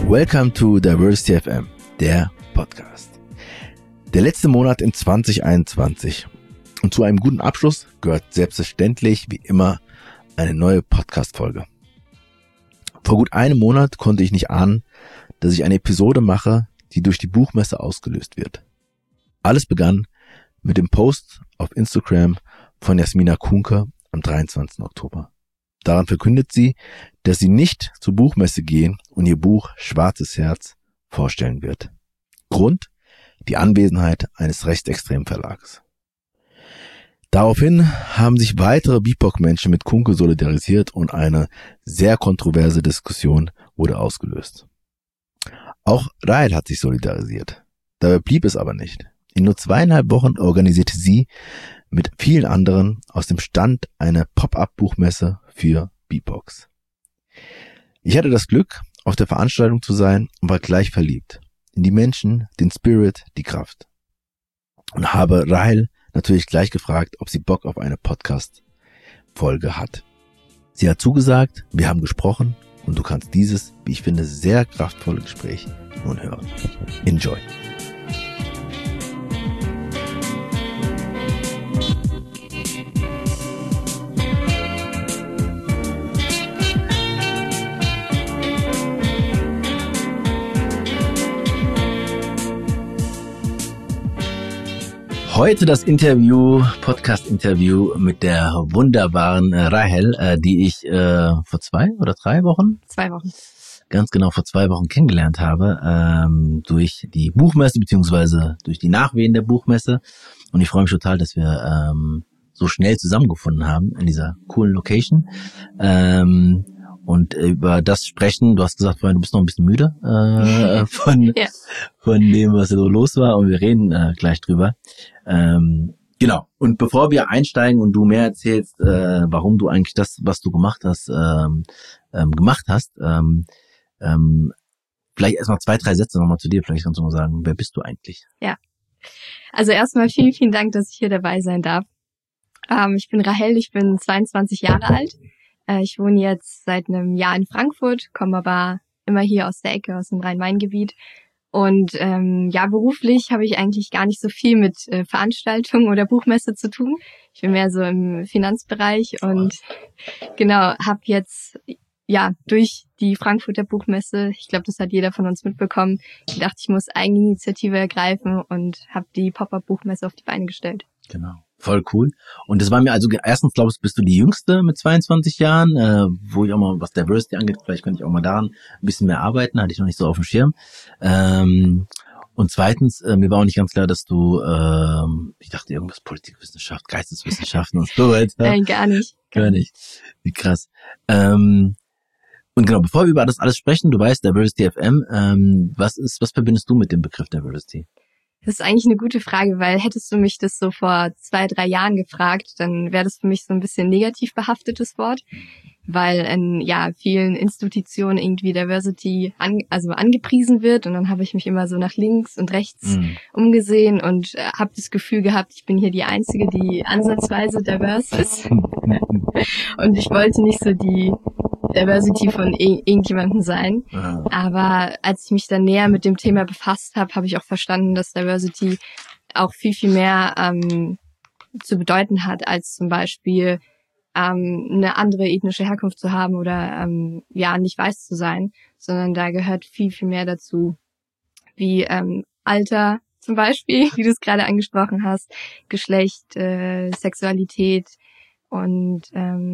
Welcome to Diversity FM, der Podcast. Der letzte Monat in 2021. Und zu einem guten Abschluss gehört selbstverständlich wie immer eine neue Podcast-Folge. Vor gut einem Monat konnte ich nicht ahnen, dass ich eine Episode mache, die durch die Buchmesse ausgelöst wird. Alles begann mit dem Post auf Instagram von Jasmina Kuhnke am 23. Oktober. Daran verkündet sie, dass sie nicht zur Buchmesse gehen und ihr Buch Schwarzes Herz vorstellen wird. Grund? Die Anwesenheit eines rechtsextremen Verlags. Daraufhin haben sich weitere BIPOC-Menschen mit Kuhnke solidarisiert und eine sehr kontroverse Diskussion wurde ausgelöst. Auch Rahel hat sich solidarisiert. Dabei blieb es aber nicht. In nur 2,5 Wochen organisierte sie mit vielen anderen aus dem Stand eine Pop-up-Buchmesse für BIPOCs. Ich hatte das Glück, auf der Veranstaltung zu sein und war gleich verliebt. In die Menschen, den Spirit, die Kraft. Und habe Rahel natürlich gleich gefragt, ob sie Bock auf eine Podcast-Folge hat. Sie hat zugesagt, wir haben gesprochen und du kannst dieses, wie ich finde, sehr kraftvolle Gespräch nun hören. Enjoy! Heute das Podcast-Interview mit der wunderbaren Rahel, die ich vor 2 oder 3 Wochen? 2 Wochen. Ganz genau vor 2 Wochen kennengelernt habe, durch die Buchmesse beziehungsweise durch die Nachwehen der Buchmesse. Und ich freue mich total, dass wir so schnell zusammengefunden haben in dieser coolen Location. Und über das sprechen, du hast gesagt vorhin, du bist noch ein bisschen müde von dem, was so los war, und wir reden gleich drüber. Genau. Und bevor wir einsteigen und du mehr erzählst, warum du eigentlich das, was du gemacht hast, vielleicht erstmal 2, 3 Sätze nochmal zu dir. Vielleicht kannst du mal sagen, wer bist du eigentlich? Ja. Also erstmal vielen, vielen Dank, dass ich hier dabei sein darf. Ich bin Rahel, ich bin 22 Jahre alt. Ich wohne jetzt seit einem Jahr in Frankfurt, komme aber immer hier aus der Ecke, aus dem Rhein-Main-Gebiet. Und beruflich habe ich eigentlich gar nicht so viel mit Veranstaltungen oder Buchmesse zu tun. Ich bin mehr so im Finanzbereich und genau, habe jetzt durch die Frankfurter Buchmesse, ich glaube, das hat jeder von uns mitbekommen, gedacht, ich muss Eigeninitiative ergreifen und habe die Pop-up-Buchmesse auf die Beine gestellt. Genau. Voll cool. Und das war mir also, erstens, glaube ich, bist du die Jüngste mit 22 Jahren, wo ich auch mal, was Diversity angeht, vielleicht könnte ich auch mal daran ein bisschen mehr arbeiten, hatte ich noch nicht so auf dem Schirm. Und zweitens, mir war auch nicht ganz klar, dass du, ich dachte irgendwas Politikwissenschaft, Geisteswissenschaften und so weiter. Nein, gar nicht. Gar nicht. Wie krass. Und genau, bevor wir über das alles sprechen, du weißt, Diversity FM, was verbindest du mit dem Begriff Diversity? Das ist eigentlich eine gute Frage, weil hättest du mich das so vor 2, 3 Jahren gefragt, dann wäre das für mich so ein bisschen negativ behaftetes Wort, weil in vielen Institutionen irgendwie Diversity angepriesen wird, und dann habe ich mich immer so nach links und rechts umgesehen und habe das Gefühl gehabt, ich bin hier die Einzige, die ansatzweise diverse ist. Und ich wollte nicht so die Diversity von irgendjemandem sein. Aber als ich mich dann näher mit dem Thema befasst habe, habe ich auch verstanden, dass Diversity auch viel, viel mehr zu bedeuten hat, als zum Beispiel eine andere ethnische Herkunft zu haben oder nicht weiß zu sein, sondern da gehört viel, viel mehr dazu, wie Alter zum Beispiel, wie du es gerade angesprochen hast, Geschlecht, Sexualität und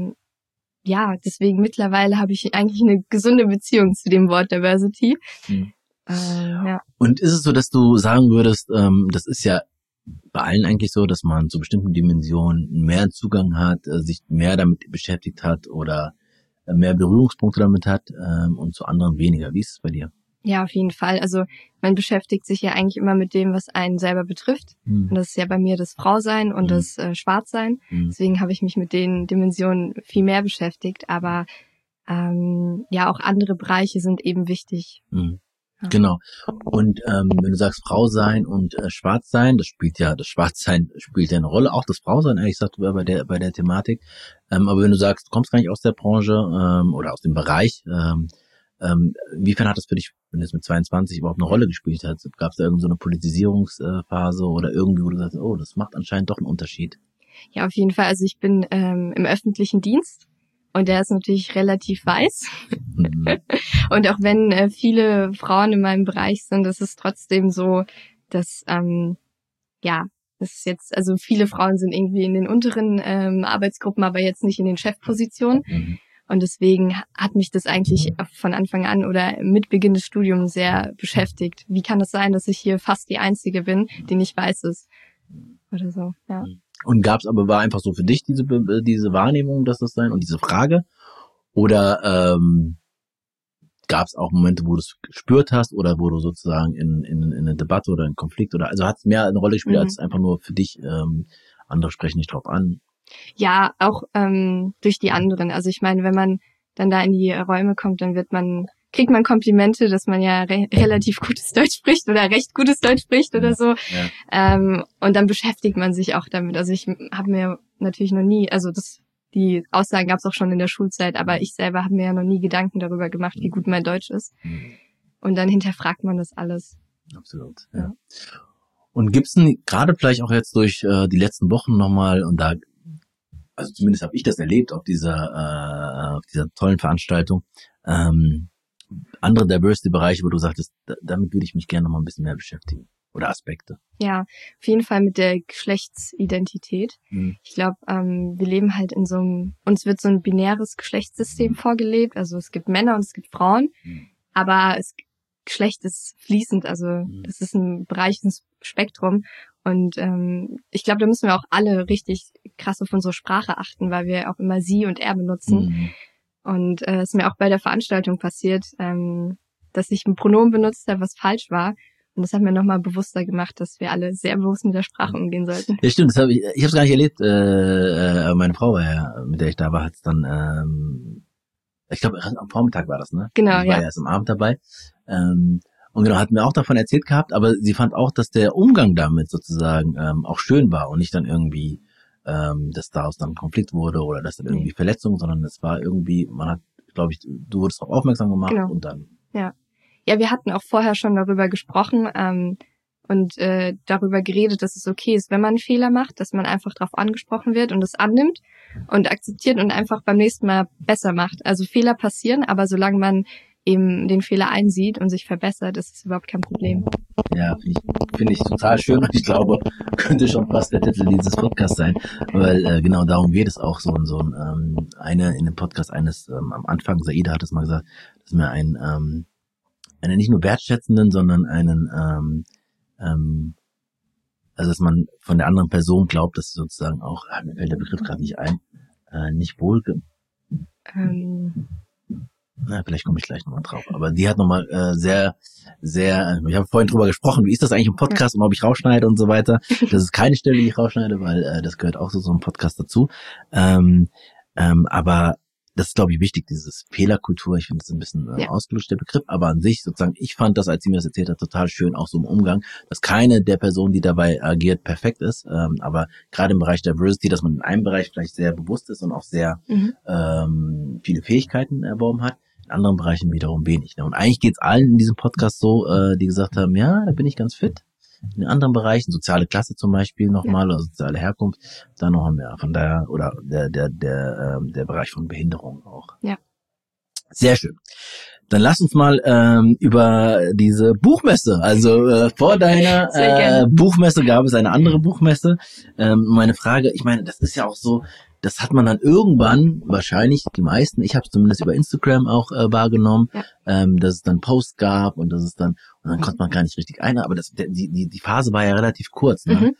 deswegen mittlerweile habe ich eigentlich eine gesunde Beziehung zu dem Wort Diversity. Und ist es so, dass du sagen würdest, das ist ja bei allen eigentlich so, dass man zu bestimmten Dimensionen mehr Zugang hat, sich mehr damit beschäftigt hat oder mehr Berührungspunkte damit hat und zu anderen weniger? Wie ist es bei dir? Ja, auf jeden Fall. Also man beschäftigt sich ja eigentlich immer mit dem, was einen selber betrifft. Und das ist ja bei mir das Frausein und das Schwarzsein. Deswegen habe ich mich mit den Dimensionen viel mehr beschäftigt. Aber auch andere Bereiche sind eben wichtig. Genau. Und wenn du sagst Frausein und Schwarzsein, das Schwarzsein spielt ja eine Rolle, auch das Frausein, ehrlich gesagt, bei der Thematik. Aber wenn du sagst, du kommst gar nicht aus der Branche oder aus dem Bereich, Inwiefern hat das für dich, wenn es mit 22 überhaupt eine Rolle gespielt hat? Gab es da irgend so eine Politisierungsphase oder irgendwie, wo du sagst, oh, das macht anscheinend doch einen Unterschied? Ja, auf jeden Fall. Also ich bin im öffentlichen Dienst und der ist natürlich relativ weiß. Und auch wenn viele Frauen in meinem Bereich sind, ist es trotzdem so, dass das ist jetzt, also viele Frauen sind irgendwie in den unteren Arbeitsgruppen, aber jetzt nicht in den Chefpositionen. Und deswegen hat mich das eigentlich von Anfang an oder mit Beginn des Studiums sehr beschäftigt. Wie kann es sein, dass ich hier fast die Einzige bin, die nicht weiß ist? Oder so, ja. Und war einfach so für dich diese Wahrnehmung, dass das sein und diese Frage? Oder gab es auch Momente, wo du es gespürt hast oder wo du sozusagen in eine Debatte oder einen Konflikt also hat es mehr eine Rolle gespielt als einfach nur für dich, andere sprechen nicht drauf an? Ja, auch durch die anderen. Also ich meine, wenn man dann da in die Räume kommt, dann kriegt man Komplimente, dass man ja relativ gutes Deutsch spricht oder recht gutes Deutsch spricht oder so. Ja. Und dann beschäftigt man sich auch damit. Also ich habe mir natürlich noch nie, die Aussagen gab es auch schon in der Schulzeit, aber ich selber habe mir ja noch nie Gedanken darüber gemacht, wie gut mein Deutsch ist. Und dann hinterfragt man das alles. Absolut, ja. Und gibt's gerade vielleicht auch jetzt durch die letzten Wochen nochmal, und da, also zumindest habe ich das erlebt auf dieser tollen Veranstaltung, andere Diversity-Bereiche, wo du sagtest, damit würde ich mich gerne nochmal ein bisschen mehr beschäftigen. Oder Aspekte. Ja, auf jeden Fall mit der Geschlechtsidentität. Ich glaube, wir leben halt uns wird so ein binäres Geschlechtssystem vorgelebt. Also es gibt Männer und es gibt Frauen, aber Geschlecht ist fließend, also das ist ein Bereich, ein Spektrum. Und ich glaube, da müssen wir auch alle richtig krass auf unsere Sprache achten, weil wir auch immer sie und er benutzen. Und es ist mir auch bei der Veranstaltung passiert, dass ich ein Pronomen benutzt habe, was falsch war. Und das hat mir nochmal bewusster gemacht, dass wir alle sehr bewusst mit der Sprache umgehen sollten. Ja, stimmt. Ich habe es gar nicht erlebt. Meine Frau war ja, mit der ich da war, hat es dann, ich glaube, am Vormittag war das, ne? Genau, ich war ja erst am Abend dabei. Und genau, hat mir auch davon erzählt gehabt, aber sie fand auch, dass der Umgang damit sozusagen auch schön war und nicht dann irgendwie, dass daraus dann ein Konflikt wurde oder dass dann irgendwie Verletzungen, sondern es war irgendwie, man hat, glaube ich, du wurdest darauf aufmerksam gemacht und dann. Ja, wir hatten auch vorher schon darüber gesprochen und darüber geredet, dass es okay ist, wenn man einen Fehler macht, dass man einfach darauf angesprochen wird und es annimmt und akzeptiert und einfach beim nächsten Mal besser macht. Also Fehler passieren, aber solange man eben den Fehler einsieht und sich verbessert, ist es überhaupt kein Problem. Ja, finde ich total schön und ich glaube, könnte schon fast der Titel dieses Podcasts sein, weil genau darum geht es auch eine in dem Podcast am Anfang, Saida hat es mal gesagt, dass mir einen nicht nur wertschätzenden, sondern also dass man von der anderen Person glaubt, dass sie sozusagen auch, mir fällt der Begriff gerade nicht ein, nicht vielleicht komme ich gleich nochmal drauf. Aber die hat nochmal sehr, sehr, ich habe vorhin drüber gesprochen, wie ist das eigentlich im Podcast und ob ich rausschneide und so weiter. Das ist keine Stelle, die ich rausschneide, weil das gehört auch so einem Podcast dazu. Aber das ist, glaube ich, wichtig, dieses Fehlerkultur. Ich finde das ein bisschen ausgelutscht, der Begriff. Aber an sich sozusagen, ich fand das, als sie mir das erzählt hat, total schön, auch so im Umgang, dass keine der Personen, die dabei agiert, perfekt ist. Aber gerade im Bereich Diversity, dass man in einem Bereich vielleicht sehr bewusst ist und auch sehr viele Fähigkeiten erworben hat. In anderen Bereichen wiederum wenig. Ne? Und eigentlich geht's allen in diesem Podcast so, die gesagt haben, ja, da bin ich ganz fit. In anderen Bereichen, soziale Klasse zum Beispiel nochmal, oder soziale Herkunft, da noch mehr. Von daher, oder der Bereich von Behinderung auch. Ja. Sehr schön. Dann lass uns mal über diese Buchmesse, also vor deiner Buchmesse gab es eine andere Buchmesse. Meine Frage, ich meine, das ist ja auch so, das hat man dann irgendwann, wahrscheinlich die meisten, ich habe es zumindest über Instagram auch wahrgenommen, dass es dann Posts gab und dass es dann, und dann konnte man gar nicht richtig ein, aber die Phase war ja relativ kurz, ne?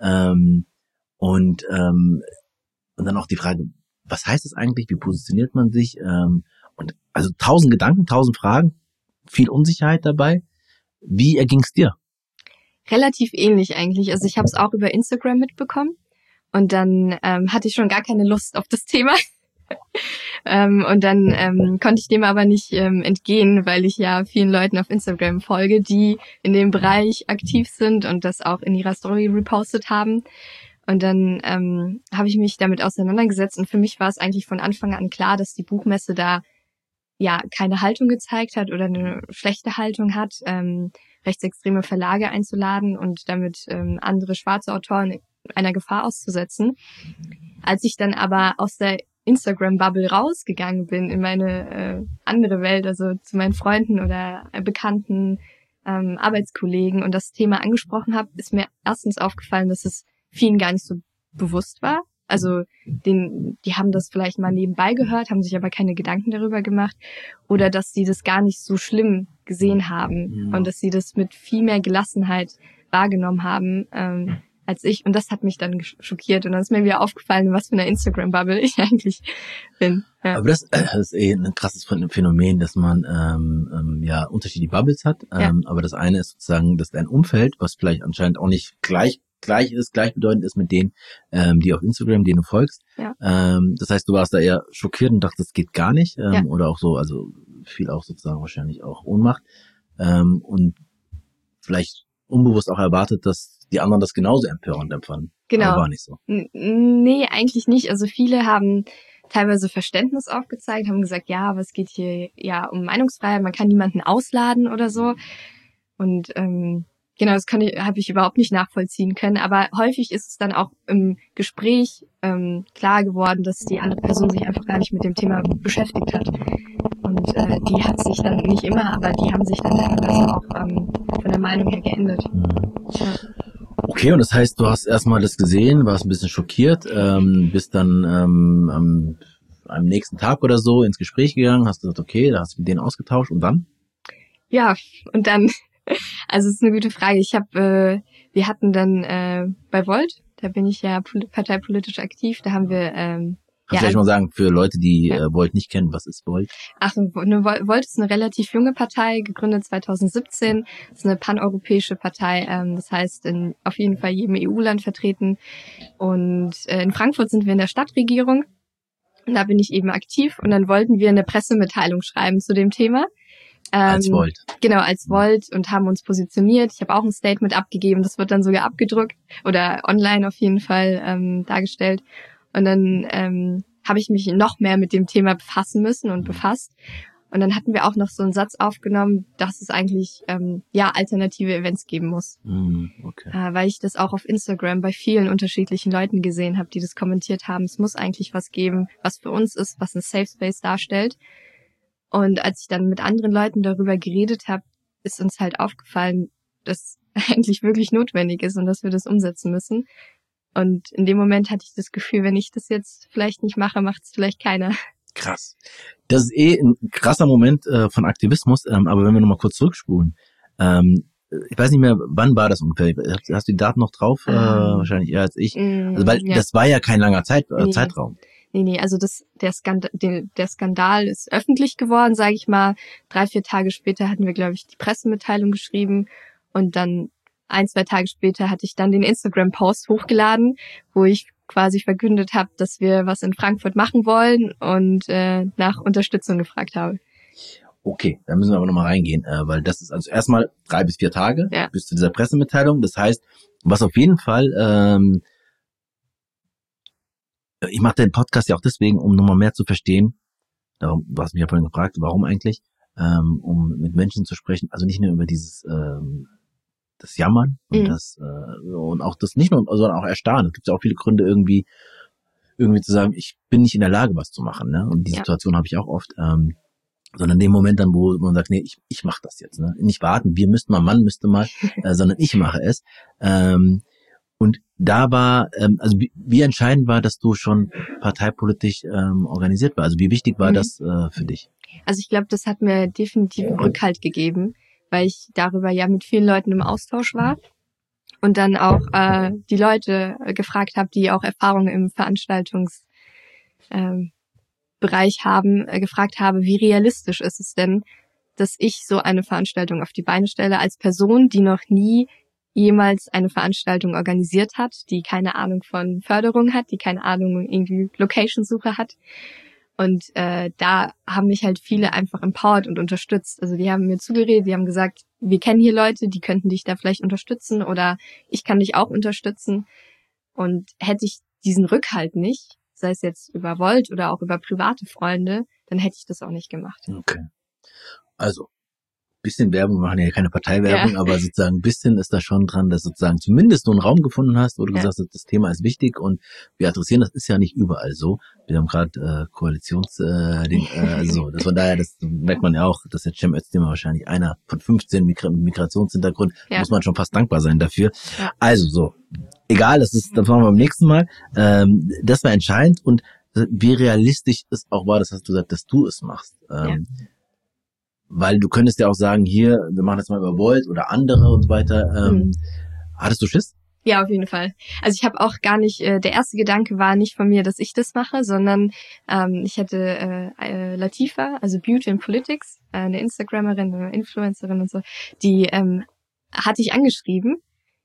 Und dann auch die Frage, was heißt es eigentlich, wie positioniert man sich? Und also 1000 Gedanken, 1000 Fragen, viel Unsicherheit dabei. Wie erging's dir? Relativ ähnlich eigentlich. Also ich habe es auch über Instagram mitbekommen. Und dann hatte ich schon gar keine Lust auf das Thema. Und dann konnte ich dem aber nicht entgehen, weil ich ja vielen Leuten auf Instagram folge, die in dem Bereich aktiv sind und das auch in ihrer Story repostet haben. Und dann habe ich mich damit auseinandergesetzt und für mich war es eigentlich von Anfang an klar, dass die Buchmesse da ja keine Haltung gezeigt hat oder eine schlechte Haltung hat, rechtsextreme Verlage einzuladen und damit andere schwarze Autoren einer Gefahr auszusetzen. Als ich dann aber aus der Instagram-Bubble rausgegangen bin in meine andere Welt, also zu meinen Freunden oder Bekannten, Arbeitskollegen und das Thema angesprochen habe, ist mir erstens aufgefallen, dass es vielen gar nicht so bewusst war. Also die haben das vielleicht mal nebenbei gehört, haben sich aber keine Gedanken darüber gemacht oder dass sie das gar nicht so schlimm gesehen haben und dass sie das mit viel mehr Gelassenheit wahrgenommen haben als ich. Und das hat mich dann schockiert und dann ist mir wieder aufgefallen, was für eine Instagram-Bubble ich eigentlich bin. Ja. Aber das ist ein krasses Phänomen, dass man ja unterschiedliche Bubbles hat. Aber das eine ist sozusagen, dass dein Umfeld, was vielleicht anscheinend auch nicht gleichbedeutend ist mit denen, die auf Instagram, denen du folgst. Ja. Das heißt, du warst da eher schockiert und dachtest, das geht gar nicht. Oder auch so, also viel auch sozusagen wahrscheinlich auch Ohnmacht. Und vielleicht unbewusst auch erwartet, dass die anderen das genauso empörend empfanden. Genau. Aber war nicht so. Nee, eigentlich nicht. Also viele haben teilweise Verständnis aufgezeigt, haben gesagt, ja, aber es geht hier ja um Meinungsfreiheit, man kann niemanden ausladen oder so. Und genau, das habe ich überhaupt nicht nachvollziehen können. Aber häufig ist es dann auch im Gespräch klar geworden, dass die andere Person sich einfach gar nicht mit dem Thema beschäftigt hat. Und die hat sich dann nicht immer, aber die haben sich dann teilweise auch von der Meinung her geändert. Ja. Okay, und das heißt, du hast erstmal das gesehen, warst ein bisschen schockiert, bist dann am nächsten Tag oder so ins Gespräch gegangen, hast gesagt, okay, da hast du mit denen ausgetauscht und dann? Ja, und dann, also es ist eine gute Frage. Wir hatten dann bei Volt, da bin ich ja parteipolitisch aktiv, da haben wir Kannst du vielleicht mal sagen, für Leute, die Volt nicht kennen, was ist Volt? Volt ist eine relativ junge Partei, gegründet 2017. Das ist eine paneuropäische Partei, das heißt auf jeden Fall jedem EU-Land vertreten. Und in Frankfurt sind wir in der Stadtregierung. Und da bin ich eben aktiv. Und dann wollten wir eine Pressemitteilung schreiben zu dem Thema. Als Volt. Genau, als Volt und haben uns positioniert. Ich habe auch ein Statement abgegeben. Das wird dann sogar abgedruckt oder online auf jeden Fall dargestellt. Und dann habe ich mich noch mehr mit dem Thema befassen müssen und befasst. Und dann hatten wir auch noch so einen Satz aufgenommen, dass es eigentlich alternative Events geben muss. Okay. Weil ich das auch auf Instagram bei vielen unterschiedlichen Leuten gesehen habe, die das kommentiert haben. Es muss eigentlich was geben, was für uns ist, was ein Safe Space darstellt. Und als ich dann mit anderen Leuten darüber geredet habe, ist uns halt aufgefallen, dass eigentlich wirklich notwendig ist und dass wir das umsetzen müssen. Und in dem Moment hatte ich das Gefühl, wenn ich das jetzt vielleicht nicht mache, macht es vielleicht keiner. Krass. Das ist ein krasser Moment von Aktivismus, aber wenn wir nochmal kurz zurückspulen, ich weiß nicht mehr, wann war das ungefähr? Hast du die Daten noch drauf? Wahrscheinlich eher als ich. Also, weil das war ja kein langer Zeitraum. Nee, also der Skandal ist öffentlich geworden, sage ich mal. 3-4 Tage später hatten wir, glaube ich, die Pressemitteilung geschrieben und dann 1-2 Tage später hatte ich dann den Instagram-Post hochgeladen, wo ich quasi verkündet habe, dass wir was in Frankfurt machen wollen und nach Unterstützung gefragt habe. Okay, da müssen wir aber nochmal reingehen, weil das ist also erstmal 3 bis 4 Tage bis zu dieser Pressemitteilung. Das heißt, was auf jeden Fall, ich mache den Podcast ja auch deswegen, um nochmal mehr zu verstehen. Darum, du hast mich ja vorhin gefragt, warum eigentlich, um mit Menschen zu sprechen, also nicht nur über dieses das Jammern und das und auch das nicht nur, sondern auch Erstarren. Es gibt ja auch viele Gründe irgendwie zu sagen, ich bin nicht in der Lage, was zu machen, ne? Und die Situation habe ich auch oft, sondern in dem Moment dann, wo man sagt, nee, ich mache das jetzt, ne? Nicht warten, Mann müsste mal, sondern ich mache es. Und da war, also wie entscheidend war, dass du schon parteipolitisch organisiert war? Also wie wichtig war das für dich? Also ich glaube, das hat mir definitiv einen Rückhalt gegeben, weil ich darüber ja mit vielen Leuten im Austausch war und dann auch die Leute gefragt habe, die auch Erfahrungen im Veranstaltungsbereich haben, gefragt habe, wie realistisch ist es denn, dass ich so eine Veranstaltung auf die Beine stelle als Person, die noch nie jemals eine Veranstaltung organisiert hat, die keine Ahnung von Förderung hat, die keine Ahnung irgendwie Location-Suche hat. Und da haben mich halt viele einfach empowered und unterstützt. Also die haben mir zugeredet, die haben gesagt, wir kennen hier Leute, die könnten dich da vielleicht unterstützen oder ich kann dich auch unterstützen. Und hätte ich diesen Rückhalt nicht, sei es jetzt über Volt oder auch über private Freunde, dann hätte ich das auch nicht gemacht. Okay. Also, bisschen Werbung, wir machen ja keine Parteiwerbung, aber sozusagen ein bisschen ist da schon dran, dass sozusagen zumindest du einen Raum gefunden hast, wo du gesagt hast, das Thema ist wichtig und wir adressieren, das ist ja nicht überall so. Wir haben gerade Koalitionsding, so, das von daher, das merkt man ja auch, dass jetzt Cem Özdemir wahrscheinlich einer von 15 Migrationshintergrund, muss man schon fast dankbar sein dafür. Ja. Also so, egal, das machen wir beim nächsten Mal. Das war entscheidend und wie realistisch es auch war, das hast du gesagt, dass du es machst. Weil du könntest ja auch sagen, hier, wir machen das mal über Volt oder andere und so weiter. Hattest du Schiss? Ja, auf jeden Fall. Also ich habe auch gar nicht, der erste Gedanke war nicht von mir, dass ich das mache, sondern ich hatte Latifa, also Beauty and Politics, eine Instagrammerin, eine Influencerin und so, die hatte ich angeschrieben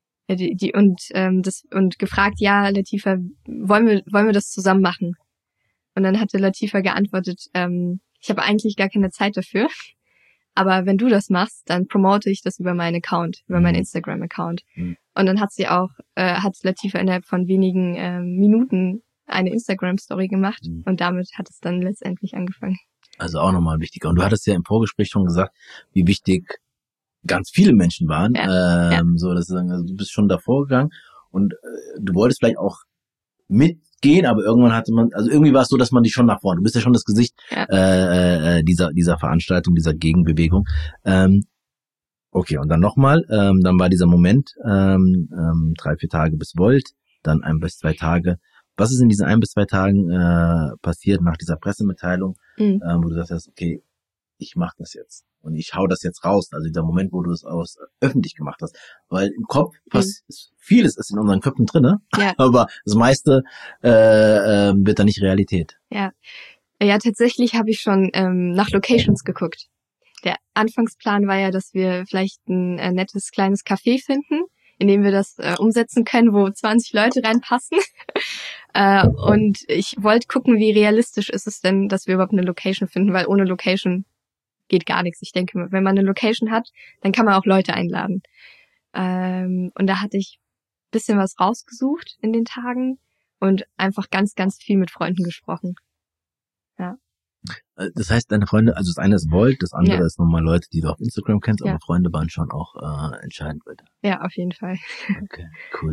und gefragt, ja, Latifa, wollen wir das zusammen machen? Und dann hatte Latifa geantwortet, ich habe eigentlich gar keine Zeit dafür. Aber wenn du das machst, dann promote ich das über meinen Account, über meinen Instagram-Account. Und dann hat Latifa innerhalb von wenigen Minuten eine Instagram-Story gemacht und damit hat es dann letztendlich angefangen. Also auch nochmal wichtiger. Und du hattest ja im Vorgespräch schon gesagt, wie wichtig ganz viele Menschen waren. So, das ist, also du bist schon davor gegangen und du wolltest vielleicht auch mitgehen, aber irgendwann hatte man, also irgendwie war es so, dass man dich schon nach vorne, du bist ja schon das Gesicht dieser Veranstaltung, dieser Gegenbewegung. Okay, und dann nochmal, dann war dieser Moment, 3-4 Tage bis Volt, dann 1 bis 2 Tage. Was ist in diesen 1 bis 2 Tagen passiert nach dieser Pressemitteilung, wo du sagst, okay, ich mache das jetzt und ich hau das jetzt raus, also dieser Moment, wo du es öffentlich gemacht hast, weil im Kopf vieles ist in unseren Köpfen drin, aber das meiste wird dann nicht Realität. Ja, tatsächlich habe ich schon nach Locations geguckt. Der Anfangsplan war ja, dass wir vielleicht ein nettes kleines Café finden, in dem wir das umsetzen können, wo 20 Leute reinpassen. Und ich wollte gucken, wie realistisch ist es denn, dass wir überhaupt eine Location finden, weil ohne Location geht gar nichts. Ich denke, wenn man eine Location hat, dann kann man auch Leute einladen. Und da hatte ich ein bisschen was rausgesucht in den Tagen und einfach ganz, ganz viel mit Freunden gesprochen. Ja. Das heißt, deine Freunde, also das eine ist Volt, das andere ist nochmal Leute, die du auf Instagram kennst, aber Freunde waren schon auch entscheidend weiter. Ja, auf jeden Fall. Okay, cool.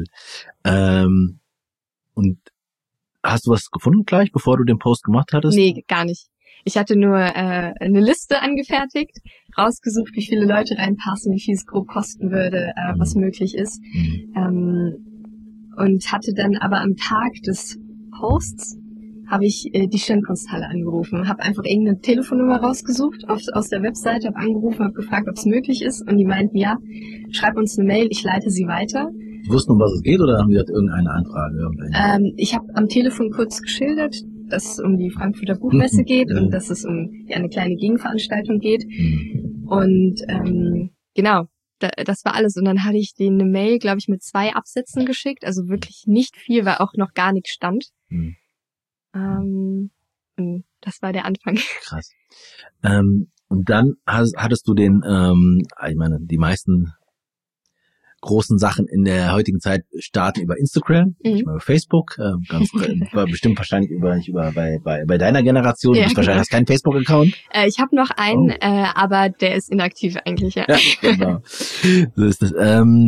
Und hast du was gefunden gleich, bevor du den Post gemacht hattest? Nee, gar nicht. Ich hatte nur eine Liste angefertigt, rausgesucht, wie viele Leute reinpassen, wie viel es grob kosten würde, was möglich ist. Und hatte dann aber am Tag des Posts habe ich die Schirmkunsthalle angerufen, habe einfach irgendeine Telefonnummer rausgesucht aus der Webseite, habe angerufen, habe gefragt, ob es möglich ist und die meinten, ja, schreib uns eine Mail, ich leite sie weiter. Wussten, um was es geht oder haben die irgendeine Anfrage? Ich habe am Telefon kurz geschildert, dass es um die Frankfurter Buchmesse geht und dass es um eine kleine Gegenveranstaltung geht. Und genau, das war alles. Und dann hatte ich denen eine Mail, glaube ich, mit 2 Absätzen geschickt, also wirklich nicht viel, weil auch noch gar nichts stand. Und das war der Anfang. Krass. Und dann hattest du den, ich meine, die meisten großen Sachen in der heutigen Zeit starten über Instagram, nicht mal über Facebook, bestimmt wahrscheinlich bei deiner Generation, du bist wahrscheinlich hast keinen Facebook-Account. Ich habe noch einen, aber der ist inaktiv eigentlich, ja. Genau. So ist das.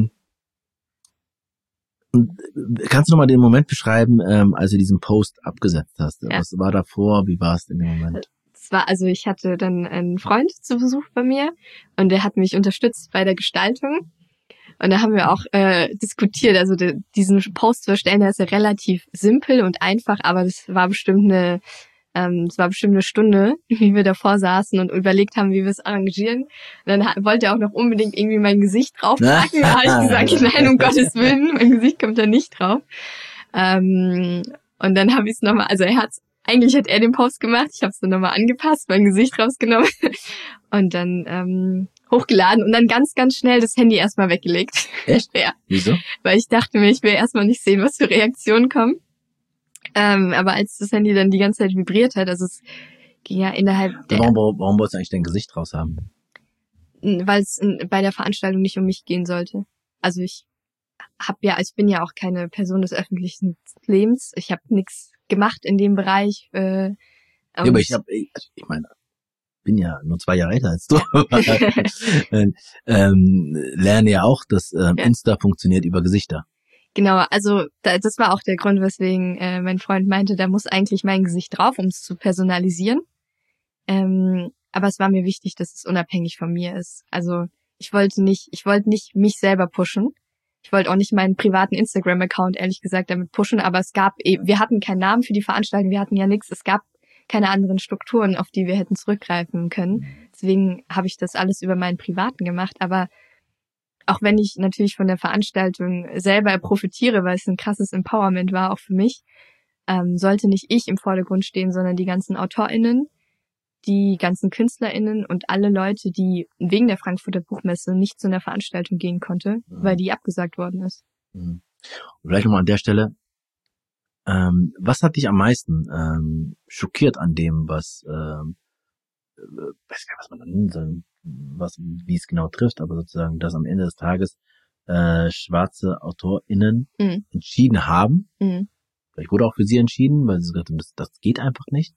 Kannst du noch mal den Moment beschreiben, als du diesen Post abgesetzt hast? Ja. Was war davor? Wie war es in dem Moment? Ich hatte dann einen Freund zu Besuch bei mir und der hat mich unterstützt bei der Gestaltung. Und da haben wir auch diskutiert, also diesen Post zu erstellen, der ist ja relativ simpel und einfach, aber das war bestimmt eine Stunde, wie wir davor saßen und überlegt haben, wie wir es arrangieren. Und dann wollte er auch noch unbedingt irgendwie mein Gesicht draufpacken. Da habe ich gesagt, nein, um Gottes Willen, mein Gesicht kommt da nicht drauf. Und dann habe ich es nochmal, also eigentlich hat er den Post gemacht, ich habe es dann nochmal angepasst, mein Gesicht rausgenommen und dann hochgeladen und dann ganz, ganz schnell das Handy erstmal weggelegt. Echt? Ja. Wieso? Weil ich dachte mir, ich will erstmal nicht sehen, was für Reaktionen kommen. Aber als das Handy dann die ganze Zeit vibriert hat, also es ging ja innerhalb der... Warum wolltest du eigentlich dein Gesicht raus haben? Weil es bei der Veranstaltung nicht um mich gehen sollte. Also ich bin ja auch keine Person des öffentlichen Lebens. Ich habe nichts gemacht in dem Bereich. Ja, aber ich meine, bin ja nur 2 Jahre älter als du. Lerne ja auch, dass Insta funktioniert über Gesichter. Genau, also das war auch der Grund, weswegen mein Freund meinte, da muss eigentlich mein Gesicht drauf, um es zu personalisieren. Aber es war mir wichtig, dass es unabhängig von mir ist. Also ich wollte nicht mich selber pushen. Ich wollte auch nicht meinen privaten Instagram-Account, ehrlich gesagt, damit pushen. Aber wir hatten keinen Namen für die Veranstaltung, wir hatten ja nichts. Es gab keine anderen Strukturen, auf die wir hätten zurückgreifen können. Deswegen habe ich das alles über meinen privaten gemacht. Aber auch wenn ich natürlich von der Veranstaltung selber profitiere, weil es ein krasses Empowerment war, auch für mich, sollte nicht ich im Vordergrund stehen, sondern die ganzen AutorInnen, die ganzen KünstlerInnen und alle Leute, die wegen der Frankfurter Buchmesse nicht zu einer Veranstaltung gehen konnte, weil die abgesagt worden ist. Und vielleicht nochmal an der Stelle, was hat dich am meisten schockiert an dem, weiß gar nicht, was man da nennen soll, wie es genau trifft, aber sozusagen, dass am Ende des Tages schwarze AutorInnen entschieden haben, vielleicht wurde auch für sie entschieden, weil sie gesagt haben, das geht einfach nicht,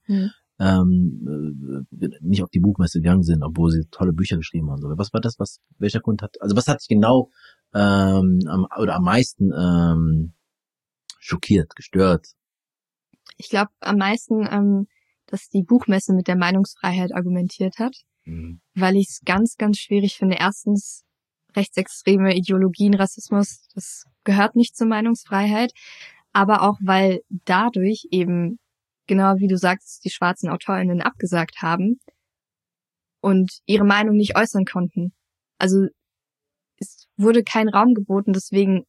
nicht auf die Buchmesse gegangen sind, obwohl sie tolle Bücher geschrieben haben. Was war das, welcher Grund was hat dich genau am meisten schockiert, gestört? Ich glaube am meisten, dass die Buchmesse mit der Meinungsfreiheit argumentiert hat, weil ich es ganz, ganz schwierig finde. Erstens, rechtsextreme Ideologien, Rassismus, das gehört nicht zur Meinungsfreiheit, aber auch, weil dadurch eben, genau wie du sagst, die schwarzen AutorInnen abgesagt haben und ihre Meinung nicht äußern konnten. Also es wurde kein Raum geboten, deswegen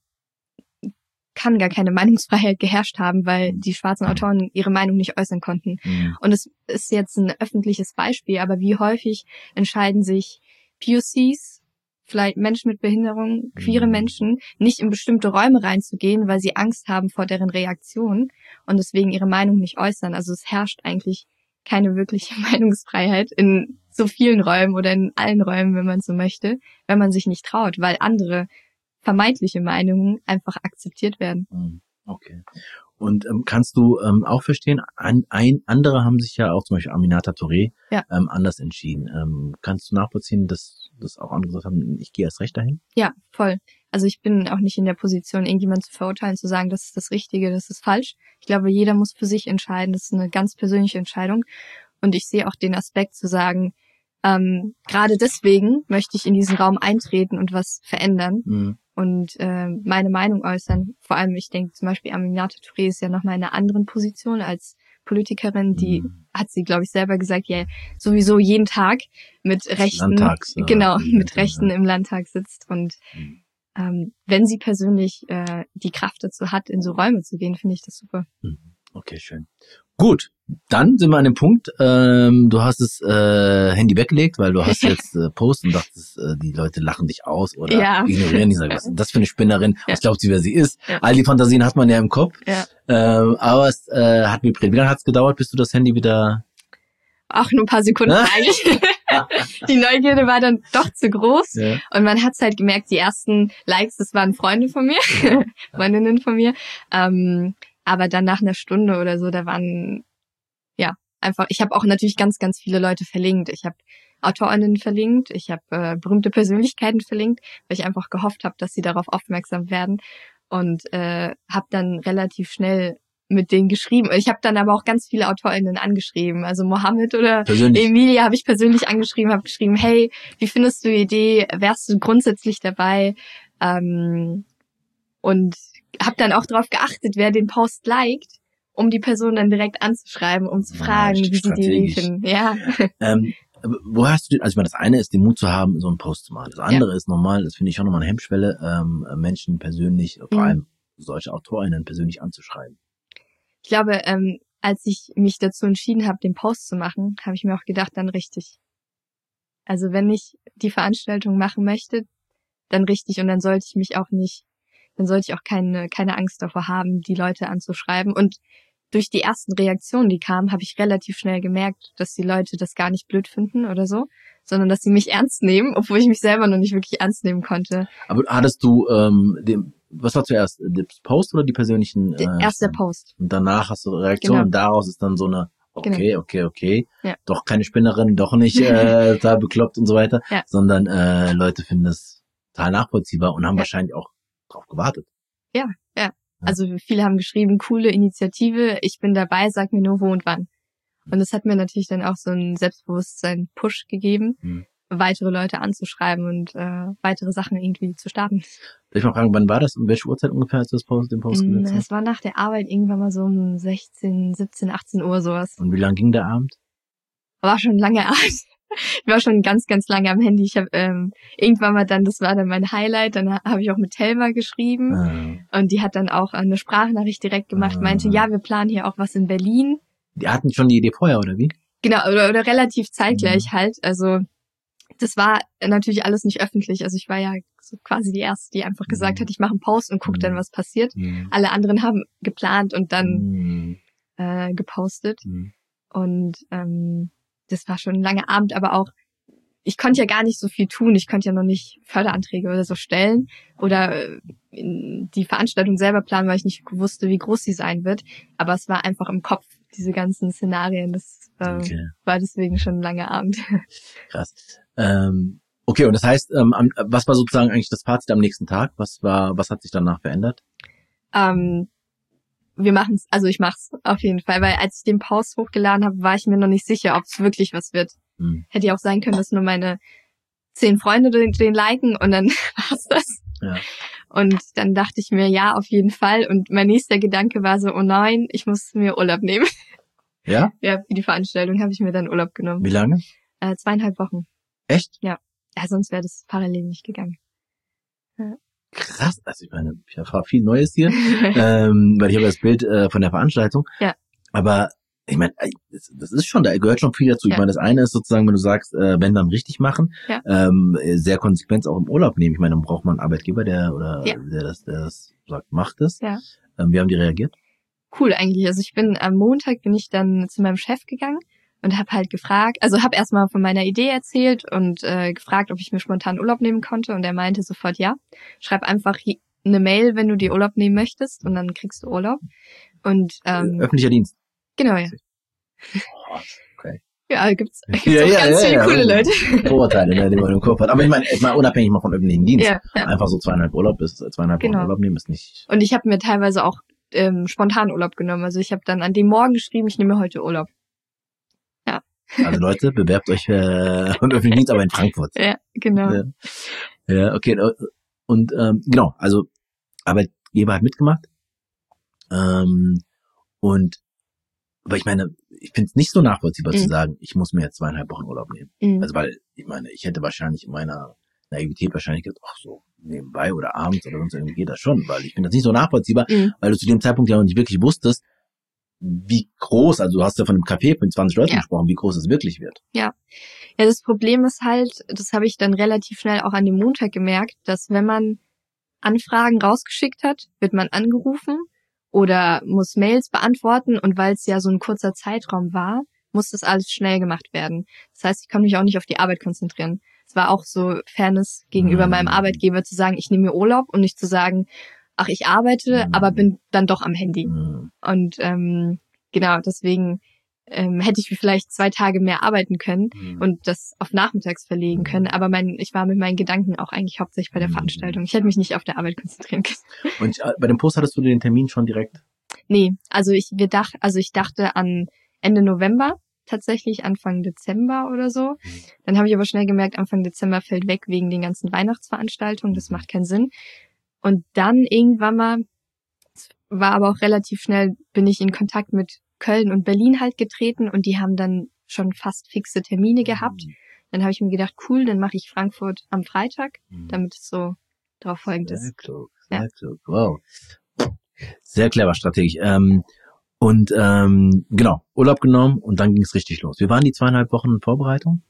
kann gar keine Meinungsfreiheit geherrscht haben, weil die schwarzen Autoren ihre Meinung nicht äußern konnten. Und es ist jetzt ein öffentliches Beispiel, aber wie häufig entscheiden sich POCs, vielleicht Menschen mit Behinderung, queere Menschen, nicht in bestimmte Räume reinzugehen, weil sie Angst haben vor deren Reaktion und deswegen ihre Meinung nicht äußern. Also es herrscht eigentlich keine wirkliche Meinungsfreiheit in so vielen Räumen oder in allen Räumen, wenn man so möchte, wenn man sich nicht traut, weil andere vermeintliche Meinungen einfach akzeptiert werden. Okay. Und kannst du auch verstehen, andere haben sich ja auch, zum Beispiel Aminata Touré, anders entschieden. Kannst du nachvollziehen, dass auch andere gesagt haben, ich gehe erst recht dahin? Ja, voll. Also ich bin auch nicht in der Position, irgendjemand zu verurteilen, zu sagen, das ist das Richtige, das ist falsch. Ich glaube, jeder muss für sich entscheiden. Das ist eine ganz persönliche Entscheidung. Und ich sehe auch den Aspekt zu sagen, gerade deswegen möchte ich in diesen Raum eintreten und was verändern. Und meine Meinung äußern. Vor allem, ich denke zum Beispiel, Aminata Touré ist ja nochmal in einer anderen Position als Politikerin. Die hat sie, glaube ich, selber gesagt, ja sowieso jeden Tag mit Rechten, mit Rechten im Landtag sitzt. Und wenn sie persönlich die Kraft dazu hat, in so Räume zu gehen, finde ich das super. Okay, schön. Gut, dann sind wir an dem Punkt, du hast das Handy weggelegt, weil du hast jetzt Post und dachtest, die Leute lachen dich aus oder ignorieren dich. Was ist das für eine Spinnerin? Was glaubt sie, wer sie ist? All die Fantasien hat man ja im Kopf. Aber es hat vibriert. Wie lange hat es gedauert, bis du das Handy wieder... Auch nur ein paar Sekunden eigentlich. Die Neugierde war dann doch zu groß. Und man hat es halt gemerkt, die ersten Likes, das waren Freunde von mir, Freundinnen von mir. Aber dann nach einer Stunde oder so, da waren, einfach, ich habe auch natürlich ganz, ganz viele Leute verlinkt. Ich habe AutorInnen verlinkt, ich habe berühmte Persönlichkeiten verlinkt, weil ich einfach gehofft habe, dass sie darauf aufmerksam werden. Und habe dann relativ schnell mit denen geschrieben. Ich habe dann aber auch ganz viele AutorInnen angeschrieben. Also Mohammed oder Emilia habe ich persönlich angeschrieben, habe geschrieben, hey, wie findest du die Idee? Wärst du grundsätzlich dabei? Und habe dann auch darauf geachtet, wer den Post liked, um die Person dann direkt anzuschreiben, um zu fragen, wie sie die Idee finden. Ja. Wo hast du, also ich meine, das eine ist, den Mut zu haben, so einen Post zu machen. Das andere ist normal, das finde ich auch nochmal eine Hemmschwelle, Menschen persönlich, vor allem solche AutorInnen persönlich anzuschreiben. Ich glaube, als ich mich dazu entschieden habe, den Post zu machen, habe ich mir auch gedacht, dann richtig. Also wenn ich die Veranstaltung machen möchte, dann richtig, und dann sollte ich auch keine Angst davor haben, die Leute anzuschreiben. Und durch die ersten Reaktionen, die kamen, habe ich relativ schnell gemerkt, dass die Leute das gar nicht blöd finden oder so, sondern dass sie mich ernst nehmen, obwohl ich mich selber noch nicht wirklich ernst nehmen konnte. Aber hattest du was war zuerst? Der Post oder die persönlichen? Erst der Post. Und danach hast du Reaktion und daraus ist dann so eine, okay. Ja. Doch keine Spinnerin, doch nicht total bekloppt und so weiter, sondern Leute finden es total nachvollziehbar und haben wahrscheinlich auch drauf gewartet. Ja. Also viele haben geschrieben, coole Initiative, ich bin dabei, sag mir nur wo und wann. Und das hat mir natürlich dann auch so ein Selbstbewusstsein-Push gegeben, weitere Leute anzuschreiben und weitere Sachen irgendwie zu starten. Darf ich mal fragen, wann war das? Um welche Uhrzeit ungefähr, als du den Post gesetzt hast? Das war nach der Arbeit irgendwann mal so um 16, 17, 18 Uhr sowas. Und wie lang ging der Abend? War schon lange Abend. Ich war schon ganz, ganz lange am Handy. Ich habe irgendwann mal dann, das war dann mein Highlight, dann habe ich auch mit Thelma geschrieben und die hat dann auch eine Sprachnachricht direkt gemacht, meinte, ja, wir planen hier auch was in Berlin. Die hatten schon die Idee vorher, oder wie? Genau, oder relativ zeitgleich halt. Also das war natürlich alles nicht öffentlich. Also ich war ja so quasi die Erste, die einfach gesagt hat, ich mache einen Post und guck dann, was passiert. Alle anderen haben geplant und dann gepostet. Und das war schon ein langer Abend, aber auch, ich konnte ja gar nicht so viel tun. Ich konnte ja noch nicht Förderanträge oder so stellen oder die Veranstaltung selber planen, weil ich nicht wusste, wie groß sie sein wird. Aber es war einfach im Kopf, diese ganzen Szenarien. Das war deswegen schon ein langer Abend. Krass. Okay, und das heißt, was war sozusagen eigentlich das Fazit am nächsten Tag? Was hat sich danach verändert? Wir machen's, also ich mach's auf jeden Fall, weil als ich den Post hochgeladen habe, war ich mir noch nicht sicher, ob es wirklich was wird. Hätte ja auch sein können, dass nur meine 10 Freunde den liken und dann war's das. Ja. Und dann dachte ich mir, ja, auf jeden Fall. Und mein nächster Gedanke war so, oh nein, ich muss mir Urlaub nehmen. Ja? Ja, für die Veranstaltung habe ich mir dann Urlaub genommen. Wie lange? 2,5 Wochen. Echt? Ja, sonst wäre das parallel nicht gegangen. Ja. Krass, also ich meine, ich erfahre viel Neues hier, weil ich habe das Bild von der Veranstaltung. Ja. Aber ich meine, das ist schon, da gehört schon viel dazu. Ich meine, das eine ist sozusagen, wenn du sagst, wenn dann richtig machen, sehr konsequent auch im Urlaub nehmen. Ich meine, dann braucht man einen Arbeitgeber, der das sagt, macht es. Ja. Wie haben die reagiert? Cool eigentlich. Also am Montag bin ich dann zu meinem Chef gegangen und habe halt gefragt, also habe erstmal von meiner Idee erzählt und gefragt, ob ich mir spontan Urlaub nehmen konnte und er meinte sofort ja. Schreib einfach eine Mail, wenn du dir Urlaub nehmen möchtest und dann kriegst du Urlaub. Und öffentlicher Dienst. Genau, ja. Oh, okay. Ja, gibt's auch ganz viele coole Leute. Vorurteile, die man im Kopf hat. Aber ich meine, mal unabhängig mal von öffentlichen Dienst. Ja. Einfach so 2,5 Wochen Urlaub nehmen ist nicht. Und ich habe mir teilweise auch spontan Urlaub genommen. Also ich habe dann an dem Morgen geschrieben, ich nehme heute Urlaub. Ja. Also Leute, bewerbt euch im öffentlichen Dienst, aber in Frankfurt. Ja, genau. Ja, okay. Und genau, also Arbeitgeber hat mitgemacht. Und aber ich meine, ich finde es nicht so nachvollziehbar zu sagen, ich muss mir jetzt 2,5 Wochen Urlaub nehmen. Also weil, ich meine, ich hätte wahrscheinlich in meiner Naivität wahrscheinlich gesagt, ach so, nebenbei oder abends oder sonst irgendwie geht das schon, weil ich finde das nicht so nachvollziehbar, weil du zu dem Zeitpunkt ja noch nicht wirklich wusstest, wie groß, also du hast ja von einem Café mit 20 Leuten gesprochen, wie groß es wirklich wird. Ja, das Problem ist halt, das habe ich dann relativ schnell auch an dem Montag gemerkt, dass wenn man Anfragen rausgeschickt hat, wird man angerufen oder muss Mails beantworten und weil es ja so ein kurzer Zeitraum war, muss das alles schnell gemacht werden. Das heißt, ich konnte mich auch nicht auf die Arbeit konzentrieren. Es war auch so Fairness gegenüber meinem Arbeitgeber zu sagen, ich nehme mir Urlaub und nicht zu sagen, ach, ich arbeite, aber bin dann doch am Handy. Und genau, deswegen hätte ich vielleicht 2 Tage mehr arbeiten können und das auf nachmittags verlegen können. Aber ich war mit meinen Gedanken auch eigentlich hauptsächlich bei der Veranstaltung. Ich hätte mich nicht auf der Arbeit konzentrieren können. Und bei dem Post hattest du den Termin schon direkt? Nee, also ich dachte an Ende November, tatsächlich Anfang Dezember oder so. Dann habe ich aber schnell gemerkt, Anfang Dezember fällt weg wegen den ganzen Weihnachtsveranstaltungen. Das macht keinen Sinn. Und dann irgendwann mal, war aber auch relativ schnell, bin ich in Kontakt mit Köln und Berlin halt getreten und die haben dann schon fast fixe Termine gehabt. Dann habe ich mir gedacht, cool, dann mache ich Frankfurt am Freitag, damit es so drauf folgend ist. Sehr klug, wow. Sehr clever strategisch. Genau, Urlaub genommen und dann ging es richtig los. Wie waren die 2,5 Wochen Vorbereitung?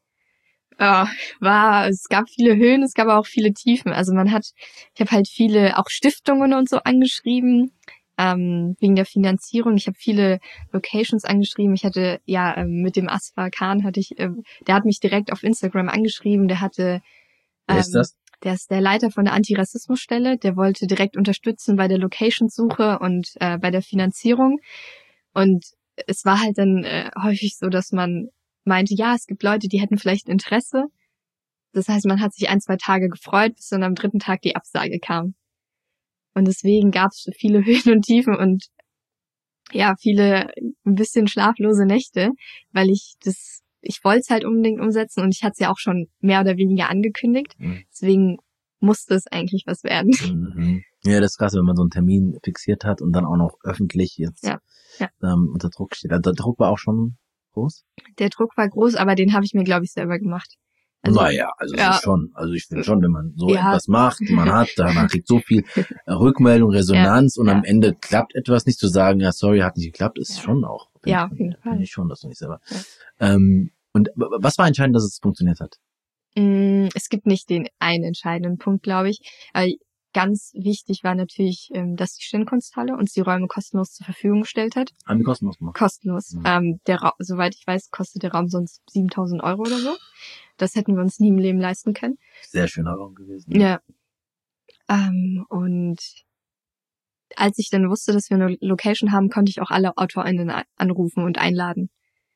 Es gab viele Höhen, es gab aber auch viele Tiefen. Also ich habe halt viele auch Stiftungen und so angeschrieben, wegen der Finanzierung. Ich habe viele Locations angeschrieben. Ich hatte mit dem Asfar Khan der hat mich direkt auf Instagram angeschrieben. Der hatte Wer ist das? Der ist der Leiter von der Antirassismusstelle. Der wollte direkt unterstützen bei der Location-Suche und bei der Finanzierung. Und es war halt dann häufig so, dass man meinte, ja, es gibt Leute, die hätten vielleicht Interesse. Das heißt, man hat sich 1-2 Tage gefreut, bis dann am 3. Tag die Absage kam. Und deswegen gab es viele Höhen und Tiefen und ja, viele ein bisschen schlaflose Nächte, weil ich wollte es halt unbedingt umsetzen und ich hatte es ja auch schon mehr oder weniger angekündigt. Deswegen musste es eigentlich was werden. Mhm. Ja, das ist krass, wenn man so einen Termin fixiert hat und dann auch noch öffentlich jetzt unter Druck steht. Also der Druck war auch schon groß? Der Druck war groß, aber den habe ich mir, glaube ich, selber gemacht. Also, naja, also ja. Ist schon. Also ich finde schon, wenn man so etwas macht, man kriegt so viel Rückmeldung, Resonanz und am Ende klappt etwas nicht, zu sagen, ja, sorry, hat nicht geklappt, ist schon auch. Ja, auf jeden Fall. Finde ich schon, dass du nicht selber. Ja. Und was war entscheidend, dass es funktioniert hat? Es gibt nicht den einen entscheidenden Punkt, glaube ich. Ganz wichtig war natürlich, dass die Stillkunsthalle uns die Räume kostenlos zur Verfügung gestellt hat. Haben die kostenlos gemacht? Kostenlos. Mhm. Soweit ich weiß, kostet der Raum sonst 7.000 € oder so. Das hätten wir uns nie im Leben leisten können. Sehr schöner Raum gewesen. Ja. Und als ich dann wusste, dass wir eine Location haben, konnte ich auch alle AutorInnen anrufen und einladen.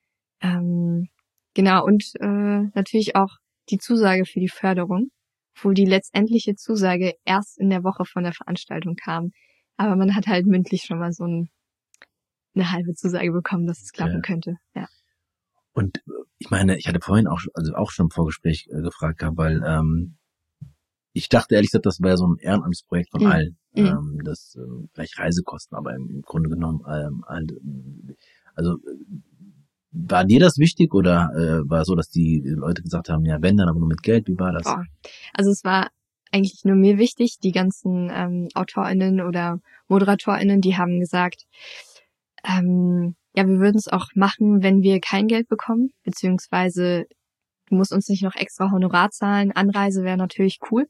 Genau, und natürlich auch die Zusage für die Förderung, wo die letztendliche Zusage erst in der Woche von der Veranstaltung kam. Aber man hat halt mündlich schon mal so eine halbe Zusage bekommen, dass es klappen könnte. Ja. Und ich meine, ich hatte vorhin auch schon im Vorgespräch gefragt, weil ich dachte ehrlich gesagt, das wäre so ein Ehrenamtsprojekt von allen. Das vielleicht Reisekosten, aber im Grunde genommen also war dir das wichtig oder war so, dass die Leute gesagt haben, ja, wenn, dann aber nur mit Geld? Wie war das? Also es war eigentlich nur mir wichtig. Die ganzen AutorInnen oder ModeratorInnen, die haben gesagt, ja, wir würden es auch machen, wenn wir kein Geld bekommen, beziehungsweise du musst uns nicht noch extra Honorar zahlen. Anreise wäre natürlich cool.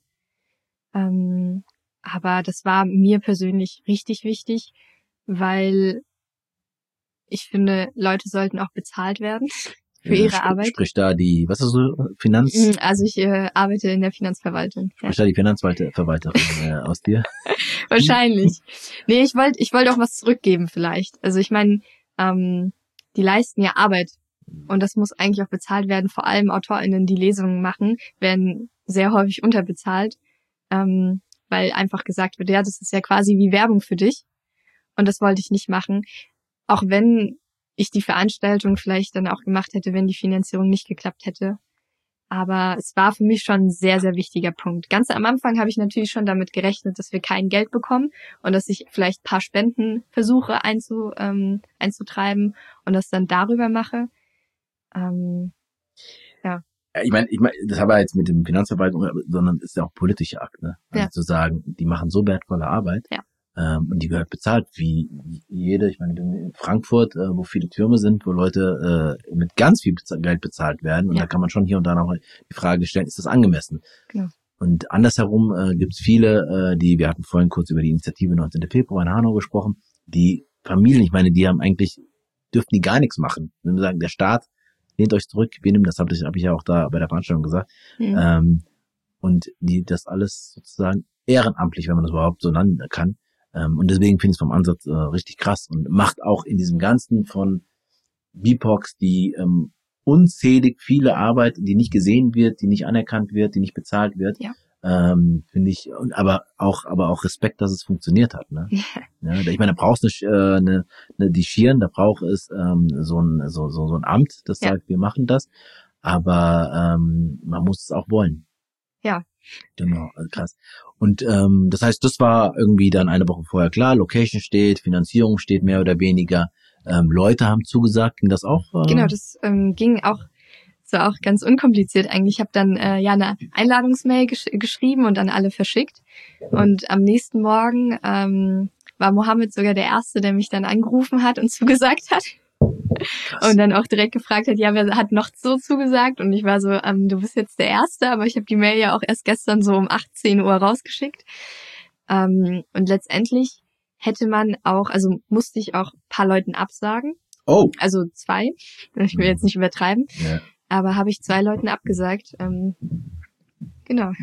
Aber das war mir persönlich richtig wichtig, weil ich finde, Leute sollten auch bezahlt werden für ihre Arbeit. Sprich da was ist so, Finanz? Also ich arbeite in der Finanzverwaltung. Sprich da die Finanzverwalterin aus dir? Wahrscheinlich. Nee, ich wollte auch was zurückgeben vielleicht. Also ich meine, die leisten ja Arbeit und das muss eigentlich auch bezahlt werden. Vor allem AutorInnen, die Lesungen machen, werden sehr häufig unterbezahlt, weil einfach gesagt wird, ja, das ist ja quasi wie Werbung für dich. Und das wollte ich nicht machen. Auch wenn ich die Veranstaltung vielleicht dann auch gemacht hätte, wenn die Finanzierung nicht geklappt hätte. Aber es war für mich schon ein sehr, sehr wichtiger Punkt. Ganz am Anfang habe ich natürlich schon damit gerechnet, dass wir kein Geld bekommen und dass ich vielleicht ein paar Spenden versuche einzutreiben und das dann darüber mache. Ja. Ich meine, das habe ich jetzt mit dem Finanzverwaltung, sondern es ist ja auch politischer Akt, ne? Also zu sagen, die machen so wertvolle Arbeit. Ja. Und die gehört bezahlt, wie jede, ich meine, in Frankfurt, wo viele Türme sind, wo Leute mit ganz viel Geld bezahlt werden. Und da kann man schon hier und da noch die Frage stellen, ist das angemessen? Genau. Und andersherum gibt es viele, wir hatten vorhin kurz über die Initiative 19. Februar in Hanau gesprochen, die Familien, ich meine, die haben eigentlich, dürften die gar nichts machen. Wenn wir sagen, der Staat lehnt euch zurück, wir nehmen das, habe ich ja auch da bei der Veranstaltung gesagt. Und die das alles sozusagen ehrenamtlich, wenn man das überhaupt so nennen kann. Und deswegen finde ich es vom Ansatz richtig krass und macht auch in diesem Ganzen von BIPOCs, die unzählig viele Arbeit, die nicht gesehen wird, die nicht anerkannt wird, die nicht bezahlt wird, finde ich, aber auch Respekt, dass es funktioniert hat. Ne? Ja, ich meine, da brauchst du die Schieren, da braucht es so ein Amt, das sagt, wir machen das, aber man muss es auch wollen. Ja. Genau, also krass. Und das heißt, das war irgendwie dann eine Woche vorher klar, Location steht, Finanzierung steht mehr oder weniger, Leute haben zugesagt, ging das auch? Genau, das ging auch, das war auch ganz unkompliziert eigentlich. Ich habe dann eine Einladungsmail geschrieben und an alle verschickt. Und am nächsten Morgen war Mohammed sogar der Erste, der mich dann angerufen hat und zugesagt hat. Krass. Und dann auch direkt gefragt hat, ja, wer hat noch so zugesagt? Und ich war so, du bist jetzt der Erste, aber ich habe die Mail ja auch erst gestern so um 18 Uhr rausgeschickt. Und letztendlich hätte man auch, also musste ich auch ein paar Leuten absagen. Oh. Also 2. Ich will jetzt nicht übertreiben. Ja. Aber habe ich 2 Leuten abgesagt. Genau. Ja.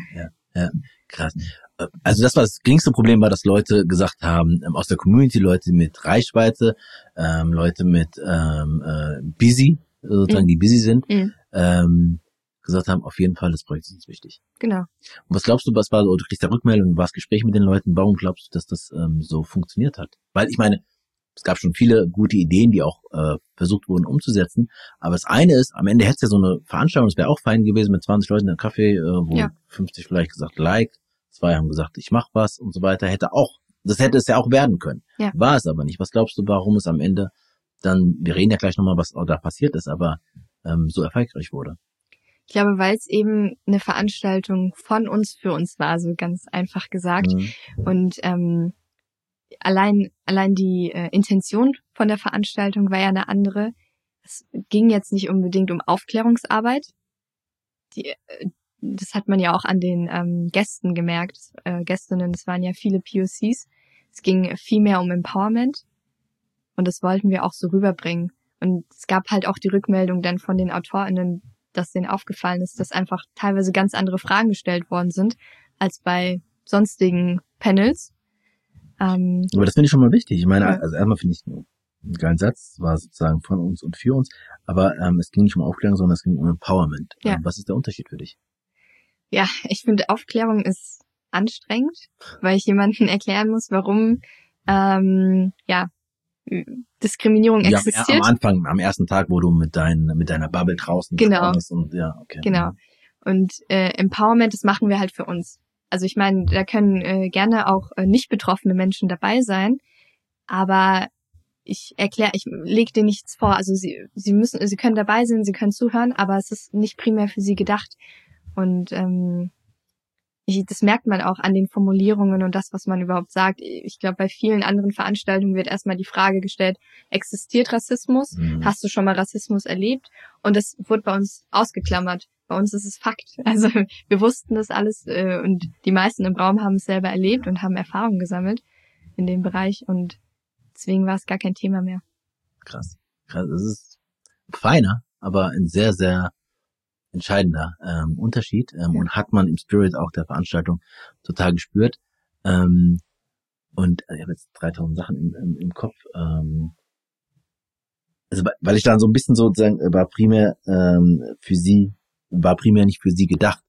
Ja, krass. Also das geringste Problem war, dass Leute gesagt haben, aus der Community, Leute mit Reichweite, Leute mit busy, sozusagen, die busy sind, gesagt haben, auf jeden Fall, das Projekt ist uns wichtig. Genau. Und was glaubst du, was war so, du kriegst ja Rückmeldung, du warst Gespräch mit den Leuten, warum glaubst du, dass das so funktioniert hat? Weil ich meine, es gab schon viele gute Ideen, die auch versucht wurden umzusetzen, aber das eine ist, am Ende hätte es ja so eine Veranstaltung, das wäre auch fein gewesen mit 20 Leuten in einem Café, wo 50 vielleicht gesagt, like, 2 haben gesagt, ich mach was und so weiter, das hätte es ja auch werden können. Ja. War es aber nicht. Was glaubst du, warum es am Ende dann, wir reden ja gleich nochmal, was da passiert ist, aber so erfolgreich wurde? Ich glaube, weil es eben eine Veranstaltung von uns für uns war, so ganz einfach gesagt. Und allein die Intention von der Veranstaltung war ja eine andere. Es ging jetzt nicht unbedingt um Aufklärungsarbeit. Das hat man ja auch an den Gästen gemerkt, Gästinnen, das waren ja viele POCs. Es ging viel mehr um Empowerment und das wollten wir auch so rüberbringen. Und es gab halt auch die Rückmeldung dann von den AutorInnen, dass denen aufgefallen ist, dass einfach teilweise ganz andere Fragen gestellt worden sind als bei sonstigen Panels. Aber das finde ich schon mal wichtig. Ich meine, also erstmal finde ich einen geilen Satz, war sozusagen von uns und für uns, aber es ging nicht um Aufklärung, sondern es ging um Empowerment. Ja. Was ist der Unterschied für dich? Ja, ich finde, Aufklärung ist anstrengend, weil ich jemandem erklären muss, warum Diskriminierung existiert. Am Anfang, am ersten Tag, wo du mit deiner Bubble draußen bist und okay. Genau. Und Empowerment, das machen wir halt für uns. Also ich meine, da können gerne auch nicht betroffene Menschen dabei sein, aber ich lege denen nichts vor. Also sie können dabei sein, sie können zuhören, aber es ist nicht primär für sie gedacht. Und das merkt man auch an den Formulierungen und das, was man überhaupt sagt. Ich glaube, bei vielen anderen Veranstaltungen wird erstmal die Frage gestellt, existiert Rassismus? Hast du schon mal Rassismus erlebt? Und das wurde bei uns ausgeklammert. Bei uns ist es Fakt. Also wir wussten das alles und die meisten im Raum haben es selber erlebt und haben Erfahrungen gesammelt in dem Bereich und deswegen war es gar kein Thema mehr. Krass. Das ist feiner, aber ein sehr, sehr entscheidender Unterschied und hat man im Spirit auch der Veranstaltung total gespürt. Und ich habe jetzt 3000 Sachen im Kopf. Also weil ich dann so ein bisschen sozusagen war primär nicht für sie gedacht.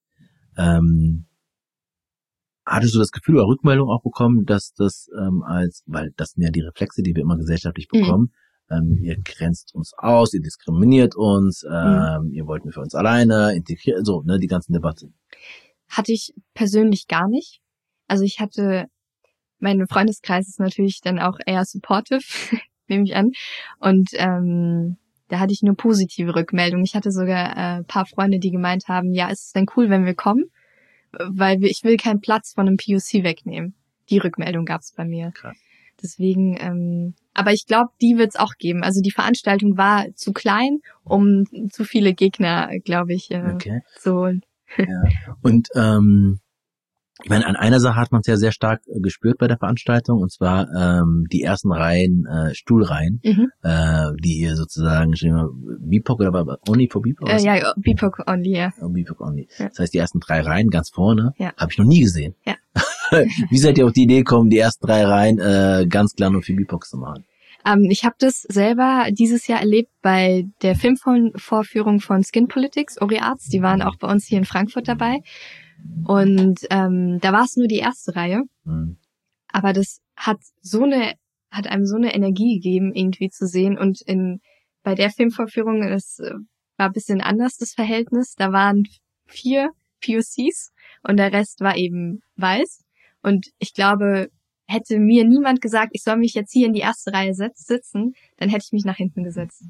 Hattest du das Gefühl oder Rückmeldung auch bekommen, dass das weil das sind ja die Reflexe, die wir immer gesellschaftlich bekommen, ihr grenzt uns aus, ihr diskriminiert uns, ihr wollt nur für uns alleine, integrieren, so, ne, die ganzen Debatten. Hatte ich persönlich gar nicht. Also mein Freundeskreis ist natürlich dann auch eher supportive, nehme ich an. Und da hatte ich nur positive Rückmeldungen. Ich hatte sogar ein paar Freunde, die gemeint haben, ja, ist es denn cool, wenn wir kommen? Weil ich will keinen Platz von einem POC wegnehmen. Die Rückmeldung gab es bei mir. Krass. Deswegen, aber ich glaube, die wird es auch geben. Also die Veranstaltung war zu klein, um zu viele Gegner, glaube ich, zu holen. Ja. Und ich meine, an einer Sache hat man es ja sehr stark gespürt bei der Veranstaltung, und zwar die ersten Reihen, Stuhlreihen, die hier sozusagen BIPOC oder war Only for BIPOC? Ja, BIPOC Only, ja. Oh, BIPOC Only. Ja. Das heißt, die ersten 3 Reihen ganz vorne, habe ich noch nie gesehen. Ja. Wie seid ihr auf die Idee gekommen, die ersten 3 Reihen ganz klar nur für BIPOC zu machen? Ich habe das selber dieses Jahr erlebt bei der Filmvorführung von Skin Politics, Ori Arts. Die waren auch bei uns hier in Frankfurt dabei. Und da war es nur die erste Reihe. Aber das hat einem so eine Energie gegeben, irgendwie zu sehen. Und bei der Filmvorführung, das war ein bisschen anders, das Verhältnis. Da waren 4 POCs und der Rest war eben weiß. Und ich glaube, hätte mir niemand gesagt, ich soll mich jetzt hier in die erste Reihe sitzen, dann hätte ich mich nach hinten gesetzt.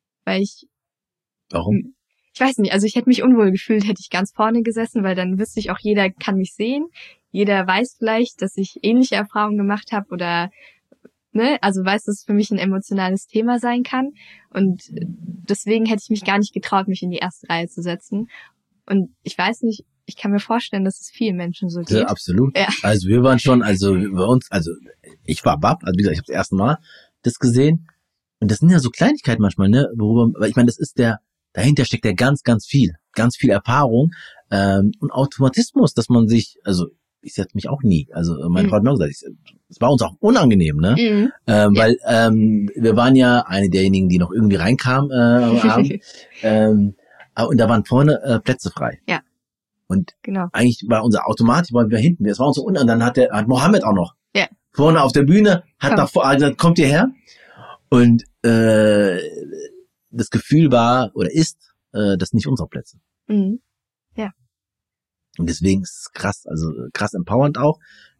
Warum? Ich weiß nicht, also ich hätte mich unwohl gefühlt, hätte ich ganz vorne gesessen, weil dann wüsste ich auch, jeder kann mich sehen. Jeder weiß vielleicht, dass ich ähnliche Erfahrungen gemacht habe oder, ne, also weiß, dass es für mich ein emotionales Thema sein kann. Und deswegen hätte ich mich gar nicht getraut, mich in die erste Reihe zu setzen. Und ich weiß nicht, ich kann mir vorstellen, dass es vielen Menschen so geht. Ja, absolut. Ja. Also wir waren schon, bei uns, ich war baff, also wie gesagt, ich habe das erste Mal das gesehen. Und das sind ja so Kleinigkeiten manchmal, ne, weil ich meine, das ist dahinter steckt ja ganz, ganz viel Erfahrung. Und Automatismus, dass man sich, also ich setze mich auch nie, also meine Frau hat mir auch gesagt, es war uns auch unangenehm, ne? Weil wir waren ja eine derjenigen, die noch irgendwie reinkamen am Abend. Und da waren vorne Plätze frei. Ja. Und genau. Eigentlich war unser Automatisch, waren wir hinten. Das war uns so unten. Und dann hat Mohammed auch noch. Ja. Vorne auf der Bühne, hat davor gesagt, kommt ihr her? Und das Gefühl war oder ist, das sind nicht unsere Plätze. Ja. Und deswegen ist es krass, also krass empowernd auch.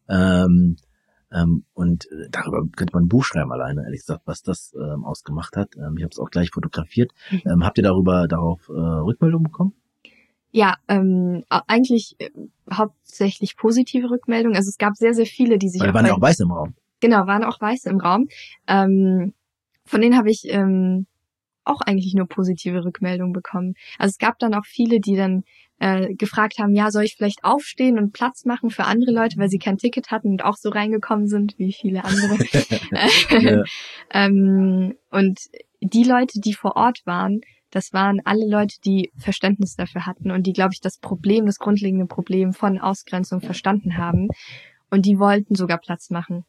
Und darüber könnte man ein Buch schreiben alleine, ehrlich gesagt, was das ausgemacht hat. Ich habe es auch gleich fotografiert. Habt ihr darauf Rückmeldung bekommen? Ja, eigentlich hauptsächlich positive Rückmeldungen. Also es gab sehr, sehr viele, die sich... Weil waren ja auch Weiße im Raum. Genau, waren auch Weiße im Raum. Von denen habe ich auch eigentlich nur positive Rückmeldungen bekommen. Also es gab dann auch viele, die dann gefragt haben, ja, soll ich vielleicht aufstehen und Platz machen für andere Leute, weil sie kein Ticket hatten und auch so reingekommen sind, wie viele andere. Und die Leute, die vor Ort waren, das waren alle Leute, die Verständnis dafür hatten und die, glaube ich, das grundlegende Problem von Ausgrenzung verstanden haben. Und die wollten sogar Platz machen.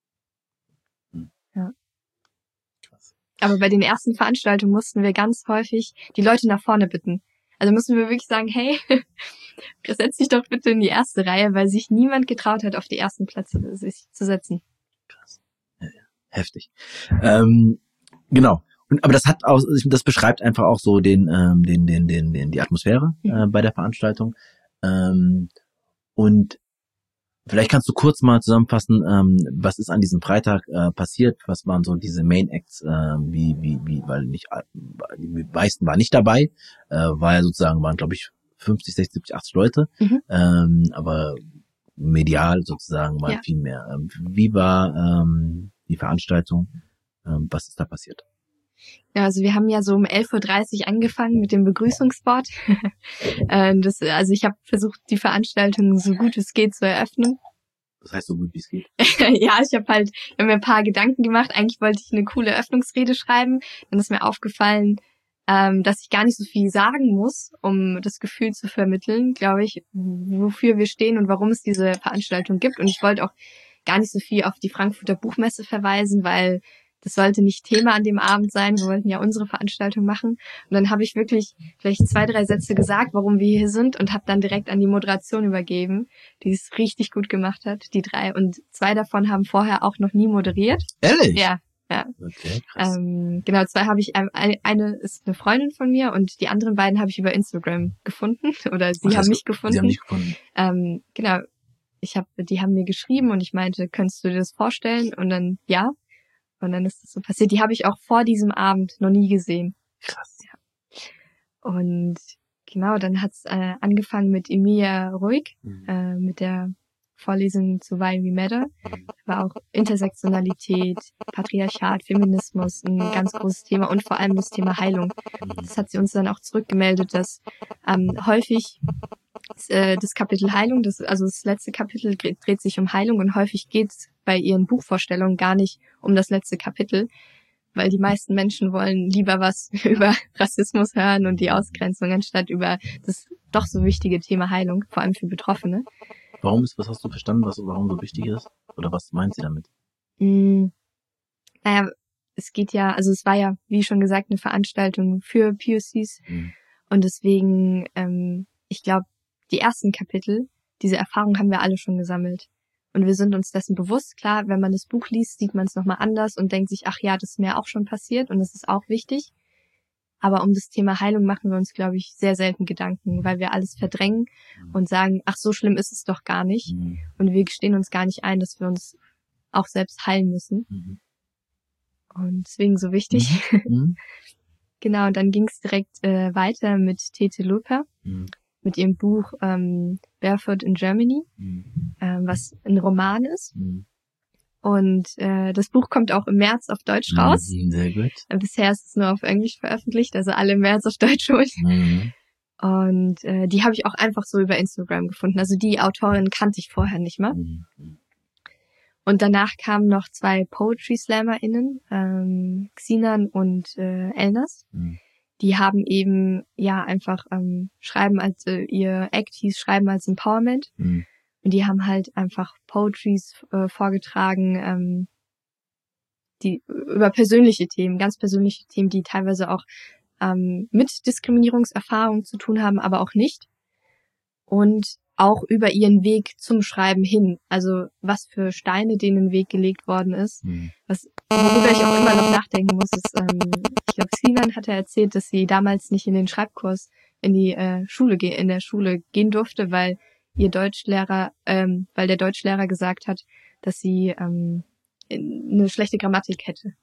Ja. Aber bei den ersten Veranstaltungen mussten wir ganz häufig die Leute nach vorne bitten. Also mussten wir wirklich sagen, hey, setz dich doch bitte in die erste Reihe, weil sich niemand getraut hat, auf die ersten Plätze sich zu setzen. Krass. Ja, heftig. Genau. Aber das beschreibt einfach auch so die Atmosphäre bei der Veranstaltung. Und vielleicht kannst du kurz mal zusammenfassen, was ist an diesem Freitag passiert? Was waren so diese Main Acts? Weil die meisten waren nicht dabei, waren glaube ich 50, 60, 70, 80 Leute, aber medial sozusagen waren viel mehr. Wie war die Veranstaltung? Was ist da passiert? Ja, also wir haben ja so um 11:30 Uhr angefangen mit dem Begrüßungswort. Also ich habe versucht, die Veranstaltung so gut es geht zu eröffnen. Das heißt so gut wie es geht? Ja, ich habe mir ein paar Gedanken gemacht. Eigentlich wollte ich eine coole Eröffnungsrede schreiben. Dann ist mir aufgefallen, dass ich gar nicht so viel sagen muss, um das Gefühl zu vermitteln, glaube ich, wofür wir stehen und warum es diese Veranstaltung gibt. Und ich wollte auch gar nicht so viel auf die Frankfurter Buchmesse verweisen, weil das sollte nicht Thema an dem Abend sein. Wir wollten ja unsere Veranstaltung machen. Und dann habe ich wirklich vielleicht 2, 3 Sätze gesagt, warum wir hier sind und habe dann direkt an die Moderation übergeben, die es richtig gut gemacht hat, die 3. Und 2 davon haben vorher auch noch nie moderiert. Ehrlich? Ja. Okay, krass. Genau, 2 habe ich, eine ist eine Freundin von mir und die anderen beiden habe ich über Instagram gefunden. Oder sie haben mich gefunden. Sie haben mich gefunden. Genau, die haben mir geschrieben und ich meinte, könntest du dir das vorstellen? Und dann, ja. Und dann ist das so passiert. Die habe ich auch vor diesem Abend noch nie gesehen. Krass. Ja. Und genau, dann hat's angefangen mit Emilia Ruhig, mit der Vorlesung zu Why We Matter. War auch Intersektionalität, Patriarchat, Feminismus ein ganz großes Thema und vor allem das Thema Heilung. Das hat sie uns dann auch zurückgemeldet, dass häufig das Kapitel Heilung, das letzte Kapitel dreht sich um Heilung und häufig geht's bei ihren Buchvorstellungen gar nicht um das letzte Kapitel, weil die meisten Menschen wollen lieber was über Rassismus hören und die Ausgrenzung, anstatt über das doch so wichtige Thema Heilung, vor allem für Betroffene. Was hast du verstanden, warum so wichtig ist? Oder was meint sie damit? Naja, es war ja, wie schon gesagt, eine Veranstaltung für POCs und deswegen, ich glaube, die ersten Kapitel, diese Erfahrung haben wir alle schon gesammelt. Und wir sind uns dessen bewusst. Klar, wenn man das Buch liest, sieht man es nochmal anders und denkt sich, ach ja, das ist mir auch schon passiert und das ist auch wichtig. Aber um das Thema Heilung machen wir uns, glaube ich, sehr selten Gedanken, weil wir alles verdrängen und sagen, ach, so schlimm ist es doch gar nicht. Und wir gestehen uns gar nicht ein, dass wir uns auch selbst heilen müssen. Und deswegen so wichtig. Genau, und dann ging es direkt weiter mit Tete Luper. Mit ihrem Buch Barefoot in Germany, was ein Roman ist. Und das Buch kommt auch im März auf Deutsch raus. Sehr gut. Bisher ist es nur auf Englisch veröffentlicht, also alle im März auf Deutsch holen. Und die habe ich auch einfach so über Instagram gefunden. Also die Autorin kannte ich vorher nicht mal. Und danach kamen noch 2 Poetry SlammerInnen, Xinan und Elnas. die haben eben einfach Schreiben als ihr Act hieß Schreiben als Empowerment. Mhm. Und die haben halt einfach Poetries vorgetragen, die über persönliche Themen, ganz persönliche Themen, die teilweise auch mit Diskriminierungserfahrung zu tun haben, aber auch nicht. Und auch über ihren Weg zum Schreiben hin. Also was für Steine denen in den Weg gelegt worden ist. Worüber ich auch immer noch nachdenken muss, ist, ich glaube, Sinan hat ja erzählt, dass sie damals nicht in den Schreibkurs in der Schule gehen durfte, weil der Deutschlehrer gesagt hat, dass sie eine schlechte Grammatik hätte.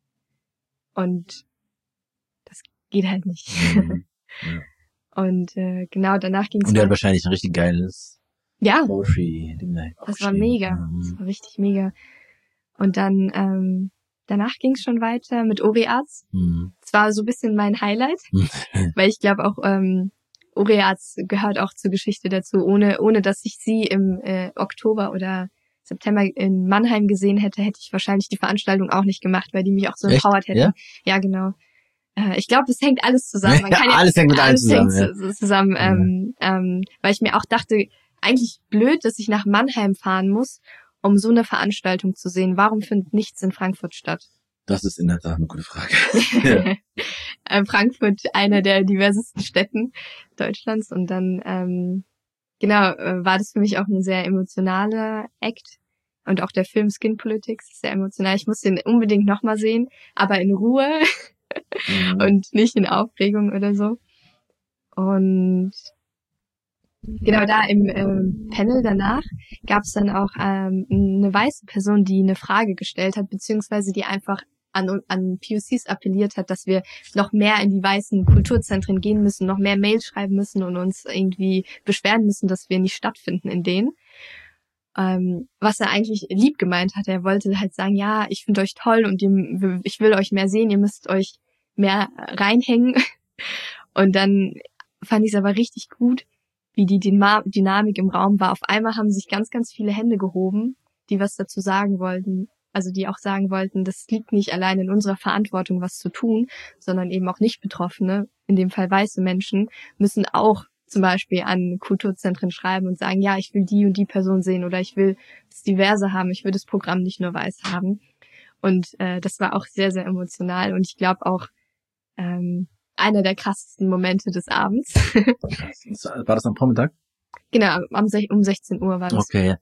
Und das geht halt nicht. Mhm. Ja. Und genau, danach ging es. Und der hat wahrscheinlich ein richtig geiles ja, Poetry-Ding da das war mega. Das war richtig mega. Und dann danach ging es schon weiter mit Oreaz. Das war so ein bisschen mein Highlight, weil ich glaube auch Oreaz gehört auch zur Geschichte dazu. Ohne dass ich sie im Oktober oder September in Mannheim gesehen hätte, hätte ich wahrscheinlich die Veranstaltung auch nicht gemacht, weil die mich auch so empowert hätten. Ja, ja, genau. Ich glaube, es hängt alles zusammen. Man kann alles hängt mit allem zusammen. Weil ich mir auch dachte, eigentlich blöd, dass ich nach Mannheim fahren muss, um so eine Veranstaltung zu sehen. Warum findet nichts in Frankfurt statt? Das ist in der Tat eine gute Frage. Frankfurt, einer der diversesten Städten Deutschlands. Und dann, war das für mich auch ein sehr emotionaler Act. Und auch der Film Skin Politics ist sehr emotional. Ich muss den unbedingt nochmal sehen, aber in Ruhe und nicht in Aufregung oder so. Und genau da im Panel danach gab es dann auch eine weiße Person, die eine Frage gestellt hat, beziehungsweise die einfach an POCs appelliert hat, dass wir noch mehr in die weißen Kulturzentren gehen müssen, noch mehr Mails schreiben müssen und uns irgendwie beschweren müssen, dass wir nicht stattfinden in denen. Was er eigentlich lieb gemeint hat. Er wollte halt sagen, ja, ich finde euch toll und ich will euch mehr sehen, ihr müsst euch mehr reinhängen. Und dann fand ich es aber richtig gut, wie die Dynamik im Raum war. Auf einmal haben sich ganz, ganz viele Hände gehoben, die was dazu sagen wollten. Also die auch sagen wollten, das liegt nicht allein in unserer Verantwortung, was zu tun, sondern eben auch nicht Betroffene, in dem Fall weiße Menschen, müssen auch zum Beispiel an Kulturzentren schreiben und sagen, ja, ich will die und die Person sehen oder ich will das Diverse haben, ich will das Programm nicht nur weiß haben. Und das war auch sehr, sehr emotional und ich glaube auch einer der krassesten Momente des Abends. War das am Vormittag? Genau, um 16 Uhr war das. Okay,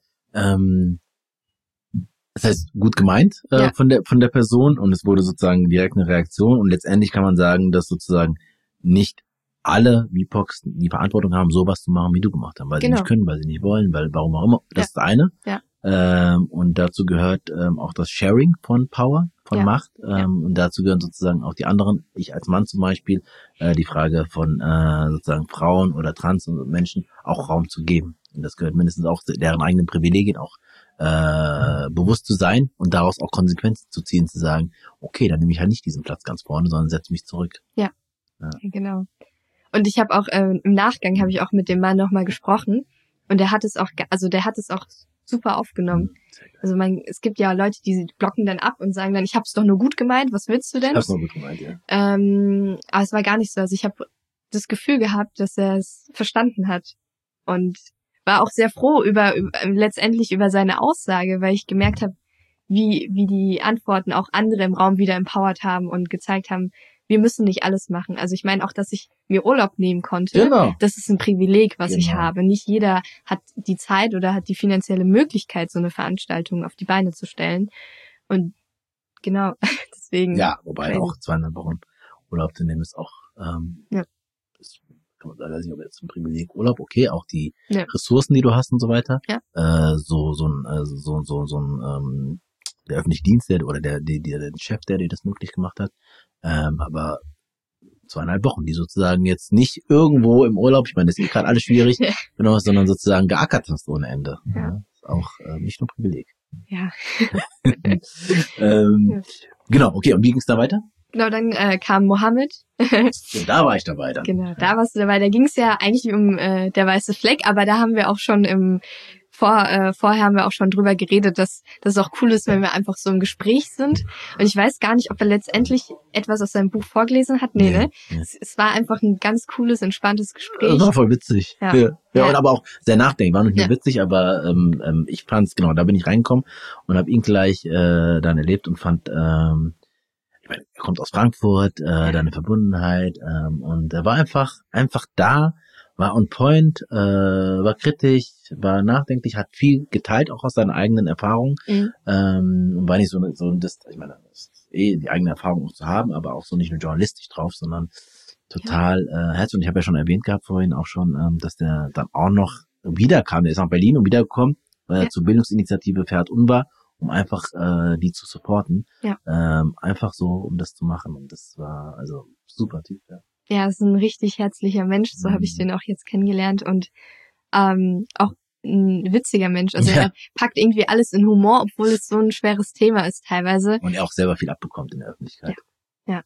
das heißt, gut gemeint von der Person und es wurde sozusagen direkt eine Reaktion und letztendlich kann man sagen, dass sozusagen nicht alle BIPOCs die Verantwortung haben, sowas zu machen, wie du gemacht hast, weil sie nicht können, weil sie nicht wollen, weil warum auch immer. Das ist das eine. Ja. Und dazu gehört auch das Sharing von Power, von Macht. Und dazu gehören sozusagen auch die anderen, ich als Mann zum Beispiel, die Frage von sozusagen Frauen oder Trans und Menschen auch Raum zu geben. Und das gehört mindestens auch deren eigenen Privilegien auch bewusst zu sein und daraus auch Konsequenzen zu ziehen, zu sagen, okay, dann nehme ich halt nicht diesen Platz ganz vorne, sondern setze mich zurück. Ja. Genau. Und ich habe auch im Nachgang habe ich auch mit dem Mann nochmal gesprochen und der hat es auch super aufgenommen. Also es gibt ja Leute, die blocken dann ab und sagen dann, ich habe es doch nur gut gemeint, was willst du denn? Ich habe es nur gut gemeint, ja. Aber es war gar nicht so. Also ich habe das Gefühl gehabt, dass er es verstanden hat und war auch sehr froh letztendlich über seine Aussage, weil ich gemerkt habe, wie die Antworten auch andere im Raum wieder empowert haben und gezeigt haben, wir müssen nicht alles machen. Also ich meine auch, dass ich mir Urlaub nehmen konnte. Genau. Das ist ein Privileg, was ich habe. Nicht jeder hat die Zeit oder hat die finanzielle Möglichkeit, so eine Veranstaltung auf die Beine zu stellen. Und genau, deswegen. Ja, wobei auch 200 Wochen Urlaub zu nehmen ist auch, das kann man sagen, ob jetzt ein Privileg Urlaub, okay, auch die Ressourcen, die du hast und so weiter. Ja. Der öffentliche Dienst, der Chef, der dir das möglich gemacht hat. Aber 2,5 Wochen, die sozusagen jetzt nicht irgendwo im Urlaub, ich meine, das ist gerade alles schwierig, genau, sondern sozusagen geackert hast ohne Ende. Ja. Ist auch nicht nur Privileg. Ja. Genau, okay, und wie ging es da weiter? Genau, dann kam Mohammed. Da war ich dabei dann. Genau, da warst du dabei. Da ging es ja eigentlich um der weiße Fleck, aber da haben wir auch schon im vorher haben wir auch schon drüber geredet, dass das auch cool ist, wenn wir einfach so im Gespräch sind. Und ich weiß gar nicht, ob er letztendlich etwas aus seinem Buch vorgelesen hat. Nee, ne? Nee. Es war einfach ein ganz cooles, entspanntes Gespräch. Das war voll witzig. Ja. Und aber auch sehr nachdenklich. War nicht nur Ja. witzig, aber ich fand's, genau, da bin ich reingekommen und habe ihn gleich dann erlebt und fand, ich meine, er kommt aus Frankfurt, da eine Verbundenheit und er war einfach da, war on point, war kritisch, war nachdenklich, hat viel geteilt, auch aus seinen eigenen Erfahrungen und war nicht so das, ich meine, das ist die eigene Erfahrung auch zu haben, aber auch so nicht nur journalistisch drauf, sondern total herzlich. Und ich habe ja schon erwähnt gehabt vorhin auch schon, dass der dann auch noch wiederkam, der ist nach Berlin und wiedergekommen zur Bildungsinitiative Ferhat Unvar, um einfach die zu supporten. Ja. Einfach so, um das zu machen. Und das war also super Typ, ja. Ja, ist ein richtig herzlicher Mensch, so habe ich den auch jetzt kennengelernt und auch ein witziger Mensch. Also er packt irgendwie alles in Humor, obwohl es so ein schweres Thema ist teilweise. Und er auch selber viel abbekommt in der Öffentlichkeit. Ja.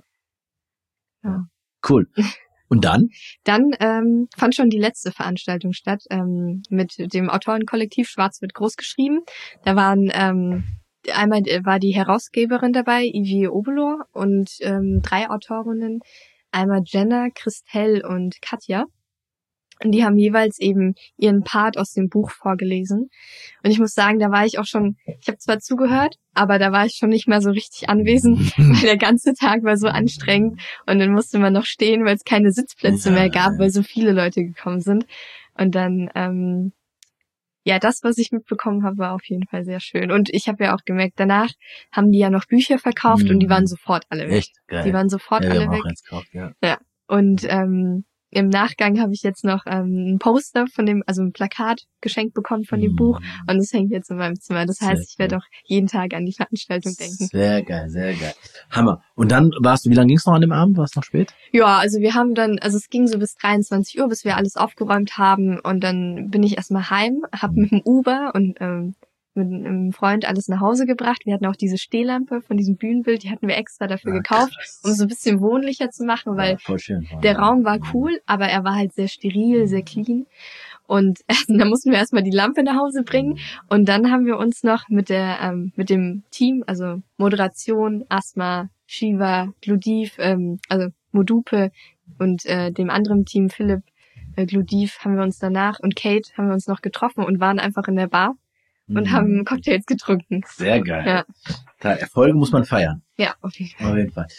Cool. Und dann? Dann fand schon die letzte Veranstaltung statt, mit dem Autorenkollektiv Schwarz wird groß geschrieben. Da waren einmal war die Herausgeberin dabei, Ivy Obelor, und 3 Autorinnen, einmal Jenna, Christelle und Katja. Und die haben jeweils eben ihren Part aus dem Buch vorgelesen. Und ich muss sagen, da war ich auch schon, ich habe zwar zugehört, aber da war ich schon nicht mehr so richtig anwesend, weil der ganze Tag war so anstrengend. Und dann musste man noch stehen, weil es keine Sitzplätze mehr gab, weil so viele Leute gekommen sind. Und dann, das, was ich mitbekommen habe, war auf jeden Fall sehr schön. Und ich habe ja auch gemerkt, danach haben die ja noch Bücher verkauft und die waren sofort alle weg. Echt geil. Die waren sofort alle weg. Gekauft, ja. Und im Nachgang habe ich jetzt noch ein Poster von dem, also ein Plakat geschenkt bekommen von dem Buch und es hängt jetzt in meinem Zimmer. Das heißt, ich werde auch jeden Tag an die Veranstaltung denken. Sehr geil, sehr geil. Hammer. Und dann warst du, wie lange ging's noch an dem Abend? War es noch spät? Ja, also wir haben dann, also es ging so bis 23 Uhr, bis wir alles aufgeräumt haben und dann bin ich erstmal heim, habe mit dem Uber und mit einem Freund alles nach Hause gebracht. Wir hatten auch diese Stehlampe von diesem Bühnenbild, die hatten wir extra dafür gekauft, um es so ein bisschen wohnlicher zu machen, weil voll schön, der Raum war cool, aber er war halt sehr steril, sehr clean. Und da mussten wir erstmal die Lampe nach Hause bringen. Und dann haben wir uns noch mit dem Team, also Moderation, Asma, Shiva, Gludiv, also Modupe und dem anderen Team, Philipp, Gludiv, haben wir uns danach und Kate haben wir uns noch getroffen und waren einfach in der Bar und haben Cocktails getrunken. Sehr geil. Ja. Klar, Erfolge muss man feiern. Ja, auf jeden Fall. Auf jeden Fall.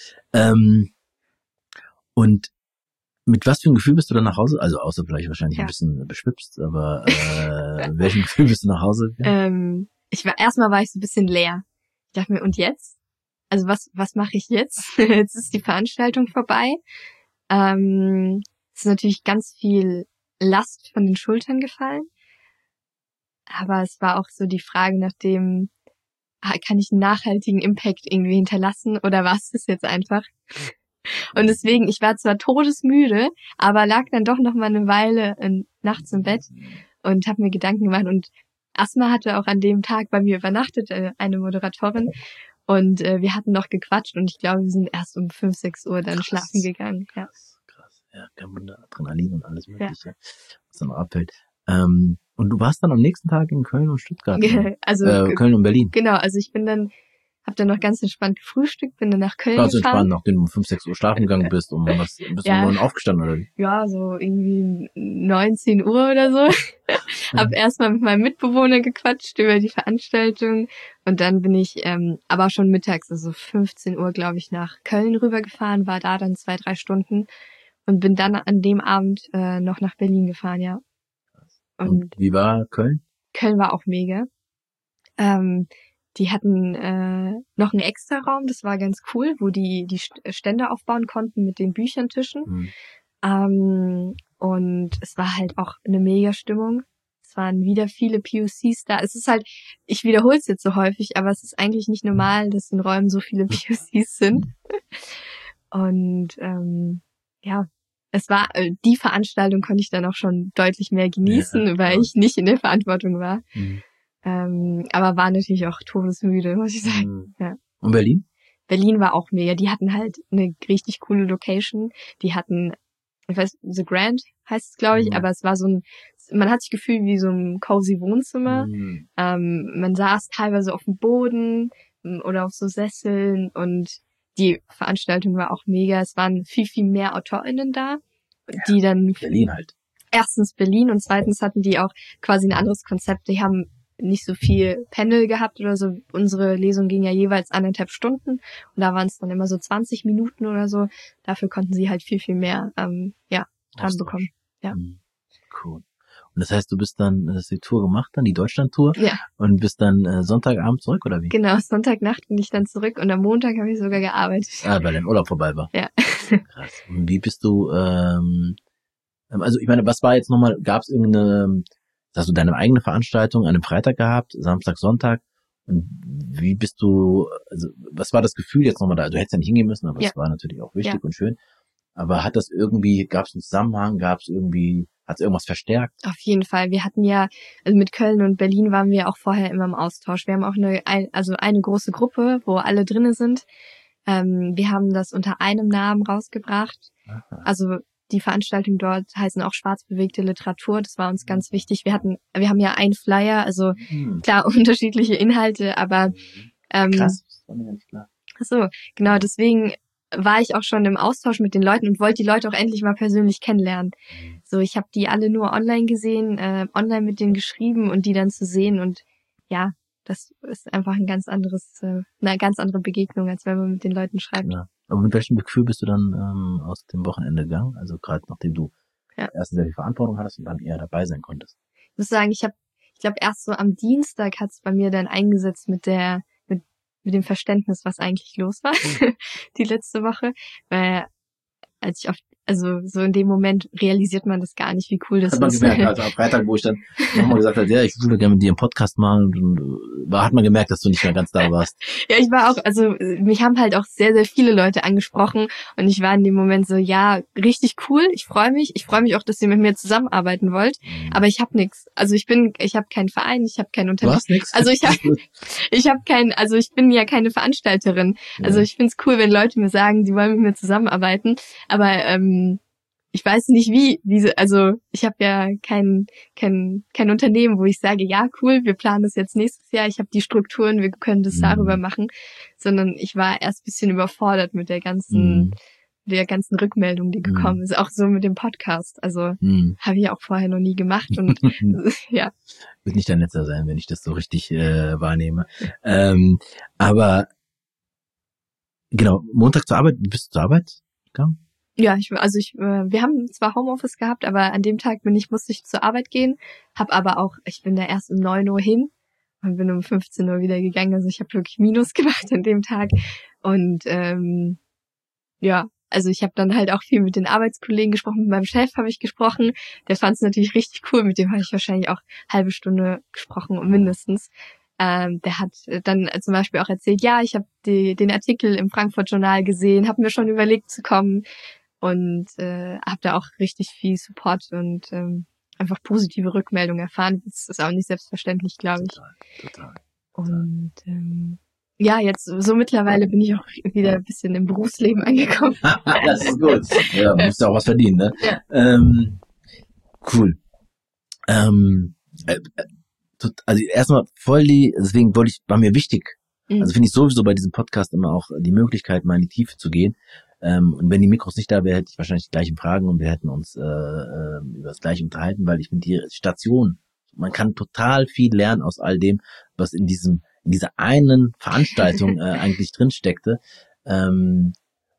Und mit was für ein Gefühl bist du dann nach Hause? Also außer vielleicht wahrscheinlich ein bisschen beschwipst, aber welchem Gefühl bist du nach Hause? Erstmal war ich so ein bisschen leer. Ich dachte mir, und jetzt? Also was mache ich jetzt? Jetzt ist die Veranstaltung vorbei. Es ist natürlich ganz viel Last von den Schultern gefallen. Aber es war auch so die Frage nach dem, kann ich einen nachhaltigen Impact irgendwie hinterlassen oder war es das jetzt einfach? Und deswegen, ich war zwar todesmüde, aber lag dann doch noch mal eine Weile nachts im Bett und habe mir Gedanken gemacht. Und Asma hatte auch an dem Tag bei mir übernachtet, eine Moderatorin. Und wir hatten noch gequatscht und ich glaube, wir sind erst um 5, 6 Uhr dann schlafen gegangen. Ja. Krass, ja, kein Wunder, Adrenalin und alles Mögliche, was dann noch abfällt. Und du warst dann am nächsten Tag in Köln und Stuttgart. Also Köln und Berlin. Genau, also ich bin dann, hab dann noch ganz entspannt gefrühstückt, bin dann nach Köln gefahren. Entspannt, nachdem du um 5, 6 Uhr schlafen gegangen bist und bist du um 9 aufgestanden oder wie? Ja, so irgendwie 19 Uhr oder so. Hab erstmal mit meinem Mitbewohner gequatscht über die Veranstaltung und dann bin ich aber schon mittags, also 15 Uhr, glaube ich, nach Köln rübergefahren, war da dann 2, 3 Stunden und bin dann an dem Abend noch nach Berlin gefahren, ja. Und wie war Köln? Köln war auch mega. Die hatten noch einen Extra-Raum, das war ganz cool, wo die Stände aufbauen konnten mit den Büchertischen. Und es war halt auch eine mega Stimmung. Es waren wieder viele POCs da. Es ist halt, ich wiederhole es jetzt so häufig, aber es ist eigentlich nicht normal, dass in Räumen so viele POCs sind. Und es war, die Veranstaltung konnte ich dann auch schon deutlich mehr genießen, weil ich nicht in der Verantwortung war. Aber war natürlich auch todesmüde, muss ich sagen. Ja. Und Berlin? Berlin war auch mega. Die hatten halt eine richtig coole Location. Die hatten, ich weiß, The Grand heißt es, glaube ich, aber es war so man hat sich gefühlt wie so ein cozy Wohnzimmer. Man saß teilweise auf dem Boden oder auf so Sesseln und die Veranstaltung war auch mega. Es waren viel, viel mehr AutorInnen da, die dann... Berlin halt. Erstens Berlin und zweitens hatten die auch quasi ein anderes Konzept. Die haben nicht so viel Panel gehabt oder so. Unsere Lesung ging ja jeweils 1,5 Stunden und da waren es dann immer so 20 Minuten oder so. Dafür konnten sie halt viel, viel mehr dran bekommen. Ja. Cool. Und das heißt, du bist dann, hast die Tour gemacht, dann die Deutschland-Tour und bist dann Sonntagabend zurück, oder wie? Genau, Sonntagnacht bin ich dann zurück und am Montag habe ich sogar gearbeitet. Weil dein Urlaub vorbei war. Ja. Krass. Und wie bist du, also ich meine, was war jetzt nochmal, gab es irgendeine, hast du deine eigene Veranstaltung an einem Freitag gehabt, Samstag, Sonntag? Und wie bist du, also was war das Gefühl jetzt nochmal da? Du hättest ja nicht hingehen müssen, aber es war natürlich auch wichtig und schön. Aber hat das irgendwie, gab es einen Zusammenhang, hat es irgendwas verstärkt? Auf jeden Fall. Wir hatten ja, also mit Köln und Berlin waren wir auch vorher immer im Austausch. Wir haben auch eine große Gruppe, wo alle drinne sind. Wir haben das unter einem Namen rausgebracht. Aha. Also die Veranstaltungen dort heißen auch schwarzbewegte Literatur. Das war uns ganz wichtig. Wir haben ja einen Flyer, also klar unterschiedliche Inhalte, aber krass, das war mir gar nicht klar. So, genau, deswegen war ich auch schon im Austausch mit den Leuten und wollte die Leute auch endlich mal persönlich kennenlernen. So, ich habe die alle nur online gesehen, online mit denen geschrieben und die dann zu sehen und ja, das ist einfach eine ganz andere Begegnung, als wenn man mit den Leuten schreibt. Ja. Aber mit welchem Gefühl bist du dann aus dem Wochenende gegangen? Also gerade nachdem du erst sehr viel Verantwortung hattest und dann eher dabei sein konntest. Ich muss sagen, ich glaube erst so am Dienstag hat es bei mir dann eingesetzt mit dem Verständnis, was eigentlich los war, die letzte Woche. Weil also so in dem Moment realisiert man das gar nicht, wie cool das ist. Hat man gemerkt, also am Freitag, wo ich dann nochmal gesagt habe, ja, ich würde gerne mit dir einen Podcast machen, hat man gemerkt, dass du nicht mehr ganz da warst. Ja, ich war auch, also mich haben halt auch sehr, sehr viele Leute angesprochen und ich war in dem Moment so, ja, richtig cool, ich freue mich auch, dass ihr mit mir zusammenarbeiten wollt, aber ich habe nichts. Also ich habe keinen Verein, ich habe kein Unternehmen. Du hast nichts? Also ich bin ja keine Veranstalterin. Also ich find's cool, wenn Leute mir sagen, die wollen mit mir zusammenarbeiten, aber ich weiß nicht also ich habe ja kein Unternehmen, wo ich sage, ja cool, wir planen das jetzt nächstes Jahr, ich habe die Strukturen, wir können das darüber machen, sondern ich war erst ein bisschen überfordert mit der ganzen Rückmeldung, die gekommen ist, auch so mit dem Podcast, also habe ich auch vorher noch nie gemacht und ja. Wird nicht dein letzter sein, wenn ich das so richtig wahrnehme. Aber genau, Montag zur Arbeit, bist du zur Arbeit gegangen? Ja, wir haben zwar Homeoffice gehabt, aber an dem Tag musste ich zur Arbeit gehen, ich bin da erst um 9 Uhr hin und bin um 15 Uhr wieder gegangen, also ich habe wirklich Minus gemacht an dem Tag und also ich habe dann halt auch viel mit den Arbeitskollegen gesprochen, mit meinem Chef habe ich gesprochen, der fand es natürlich richtig cool, mit dem habe ich wahrscheinlich auch halbe Stunde gesprochen, mindestens. Der hat dann zum Beispiel auch erzählt, ja, ich habe den Artikel im Frankfurt Journal gesehen, habe mir schon überlegt zu kommen und habe da auch richtig viel Support und einfach positive Rückmeldungen erfahren. Das ist auch nicht selbstverständlich, glaube ich. Total. Und jetzt so mittlerweile bin ich auch wieder ein bisschen im Berufsleben angekommen. Das ist gut. Ja, musst du auch was verdienen, ne? Ja. Cool. Also erstmal deswegen war mir wichtig, also finde ich sowieso bei diesem Podcast immer auch die Möglichkeit, mal in die Tiefe zu gehen. Und wenn die Mikros nicht da wären, hätte ich wahrscheinlich die gleichen Fragen und wir hätten uns über das Gleiche unterhalten, weil ich finde die Station, man kann total viel lernen aus all dem, was in dieser einen Veranstaltung eigentlich drin steckte. Und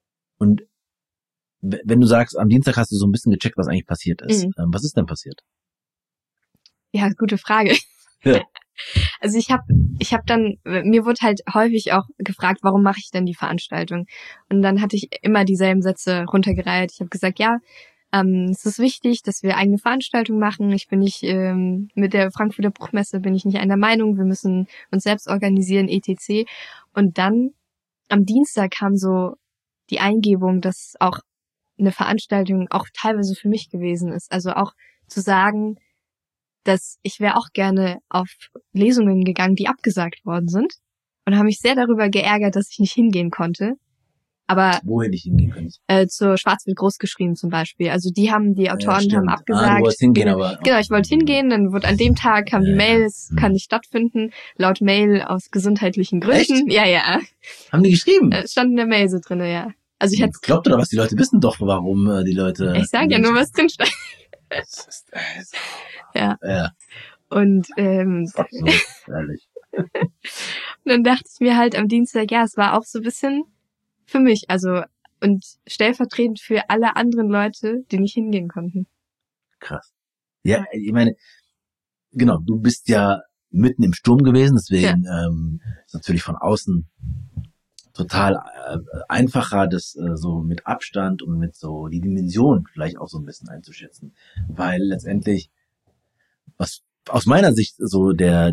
wenn du sagst, am Dienstag hast du so ein bisschen gecheckt, was eigentlich passiert ist. Was ist denn passiert? Ja, gute Frage. Ja. Also ich hab dann, mir wurde halt häufig auch gefragt, warum mache ich denn die Veranstaltung? Und dann hatte ich immer dieselben Sätze runtergereiht. Ich habe gesagt, ja, es ist wichtig, dass wir eigene Veranstaltungen machen. Ich bin nicht, mit der Frankfurter Buchmesse bin ich nicht einer Meinung, wir müssen uns selbst organisieren, etc. Und dann am Dienstag kam so die Eingebung, dass auch eine Veranstaltung auch teilweise für mich gewesen ist. Also auch zu sagen, dass ich wäre auch gerne auf Lesungen gegangen, die abgesagt worden sind und habe mich sehr darüber geärgert, dass ich nicht hingehen konnte. Aber wohin ich hingehen könnte. zur Schwarzwild großgeschrieben zum Beispiel. Also die Autoren stimmt. haben abgesagt. Du wolltest hingehen, aber... Genau, ich wollte hingehen, dann wurde an dem Tag kam die Mail, es kann nicht stattfinden, laut Mail aus gesundheitlichen Gründen. Echt? Ja. Haben die geschrieben? Es stand in der Mail so drinne, ja. Also ich hätte... Glaubt oder was? Die Leute wissen doch, warum die Leute... Ich sage ja nur, was drin stand. Das ist, Ja. Ja. Und So, ehrlich. und dann dachte ich mir halt am Dienstag, ja, es war auch so ein bisschen für mich, also und stellvertretend für alle anderen Leute, die nicht hingehen konnten. Krass. Ja, ich meine, genau, du bist ja mitten im Sturm gewesen, deswegen ist natürlich von außen total einfacher, das so mit Abstand und mit so die Dimension vielleicht auch so ein bisschen einzuschätzen, weil letztendlich was aus meiner Sicht so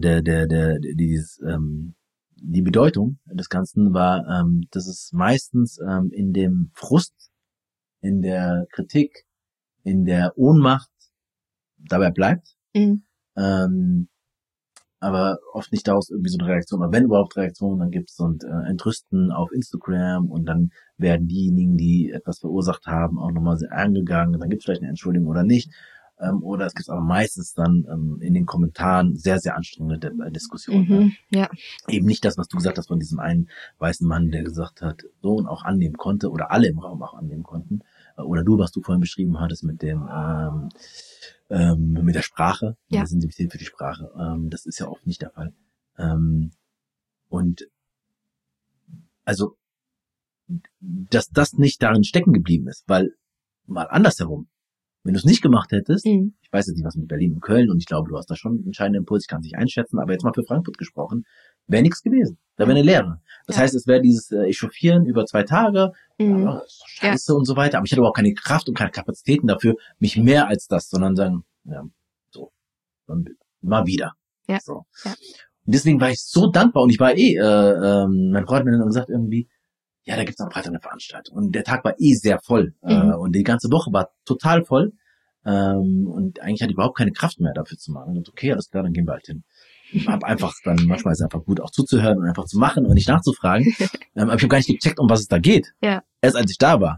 die Bedeutung des Ganzen war, dass es meistens in dem Frust, in der Kritik, in der Ohnmacht dabei bleibt, aber oft nicht daraus irgendwie so eine Reaktion, aber wenn überhaupt Reaktionen, dann gibt's so ein Entrüsten auf Instagram und dann werden diejenigen, die etwas verursacht haben, auch nochmal sehr angegangen, dann gibt's vielleicht eine Entschuldigung oder nicht, oder es gibt aber meistens dann in den Kommentaren sehr, sehr anstrengende Diskussionen. Ja. Eben nicht das, was du gesagt hast von diesem einen weißen Mann, der gesagt hat, so und auch annehmen konnte, oder alle im Raum auch annehmen konnten, oder du, was du vorhin beschrieben hattest mit dem mit der Sprache, mit der Sensibilität für die Sprache. Das ist ja oft nicht der Fall. Und also, dass das nicht darin stecken geblieben ist, weil mal andersherum, wenn du es nicht gemacht hättest, ich weiß jetzt nicht, was mit Berlin und Köln, und ich glaube, du hast da schon einen entscheidenden Impuls, ich kann es nicht einschätzen, aber jetzt mal für Frankfurt gesprochen, wäre nichts gewesen. Da wäre eine Leere. Das heißt, es wäre dieses Echauffieren über 2 Tage, das ist scheiße und so weiter, aber ich hatte überhaupt keine Kraft und keine Kapazitäten dafür, mich mehr als das, sondern sagen, so, dann mal wieder. Ja. So. Ja. Und deswegen war ich so dankbar und ich war mein Freund hat mir dann gesagt irgendwie, ja, da gibt's am Freitag eine Veranstaltung. Und der Tag war sehr voll. Und die ganze Woche war total voll. Und eigentlich hatte ich überhaupt keine Kraft mehr dafür zu machen. Und okay, alles klar, dann gehen wir halt hin. Ich hab einfach dann, manchmal ist es einfach gut auch zuzuhören und einfach zu machen und nicht nachzufragen. Aber ich habe gar nicht gecheckt, um was es da geht. Ja. Erst als ich da war.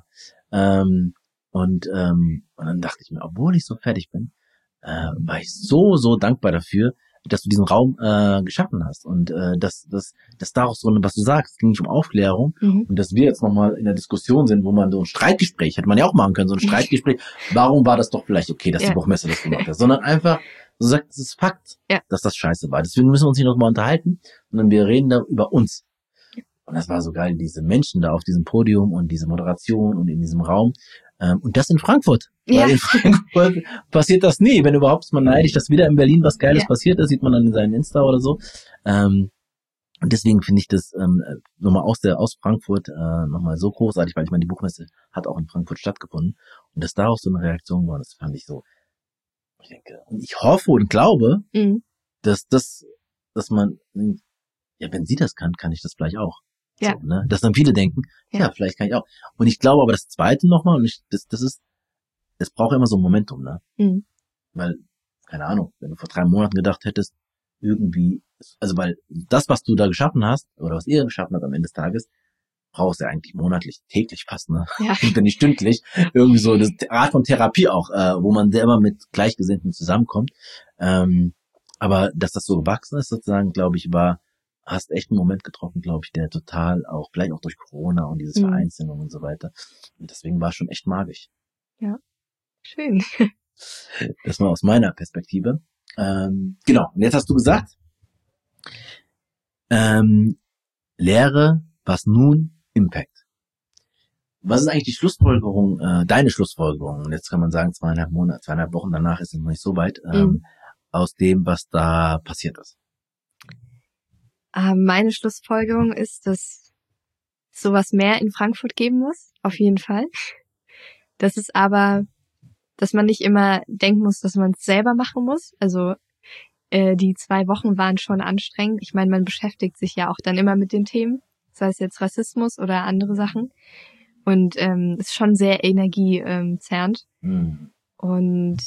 Und dann dachte ich mir, obwohl ich so fertig bin, war ich so dankbar dafür, dass du diesen Raum geschaffen hast und dass da auch so, was du sagst, es ging nicht um Aufklärung und dass wir jetzt nochmal in der Diskussion sind, wo man so ein Streitgespräch, hätte man ja auch machen können, so ein Streitgespräch, warum war das doch vielleicht okay, dass die Buchmesse das gemacht hat, sondern einfach so sagt, es ist Fakt, dass das scheiße war. Deswegen müssen wir uns nicht nochmal unterhalten, sondern wir reden da über uns. Und das war so geil, diese Menschen da auf diesem Podium und diese Moderation und in diesem Raum. Und das in Frankfurt. Weil in Frankfurt passiert das nie. Wenn überhaupt ist man neidisch, dass wieder in Berlin was Geiles passiert ist, sieht man dann in seinen Insta oder so. Und deswegen finde ich das nochmal aus Frankfurt nochmal so großartig, weil ich meine, die Buchmesse hat auch in Frankfurt stattgefunden. Und dass da auch so eine Reaktion war, das fand ich so. Ich denke, und ich hoffe und glaube, dass man, ja, wenn sie das kann ich das vielleicht auch. Ja. So, ne? Dass dann viele denken, ja, vielleicht kann ich auch. Und ich glaube aber das Zweite nochmal, und das braucht immer so ein Momentum, ne? Weil, keine Ahnung, wenn du vor 3 Monaten gedacht hättest, irgendwie, also weil das, was du da geschaffen hast, oder was ihr geschaffen habt am Ende des Tages, brauchst du ja eigentlich monatlich, täglich fast, ne? Ja. Und dann nicht stündlich. Irgendwie so das Art von Therapie auch, wo man selber mit Gleichgesinnten zusammenkommt. Aber dass das so gewachsen ist, sozusagen, glaube ich, hast echt einen Moment getroffen, glaube ich, der total auch, vielleicht auch durch Corona und dieses Vereinzelung und so weiter. Und deswegen war es schon echt magisch. Ja, schön. Das war aus meiner Perspektive. Genau, und jetzt hast du gesagt, Lehre, was nun? Impact. Was ist eigentlich die Schlussfolgerung, deine Schlussfolgerung? Und jetzt kann man sagen, 2,5 Wochen danach ist es noch nicht so weit, aus dem, was da passiert ist. Meine Schlussfolgerung ist, dass sowas mehr in Frankfurt geben muss, auf jeden Fall. Das ist aber, dass man nicht immer denken muss, dass man es selber machen muss. Also die 2 Wochen waren schon anstrengend. Ich meine, man beschäftigt sich ja auch dann immer mit den Themen, sei es jetzt Rassismus oder andere Sachen. Und ist schon sehr energiezerrend. Und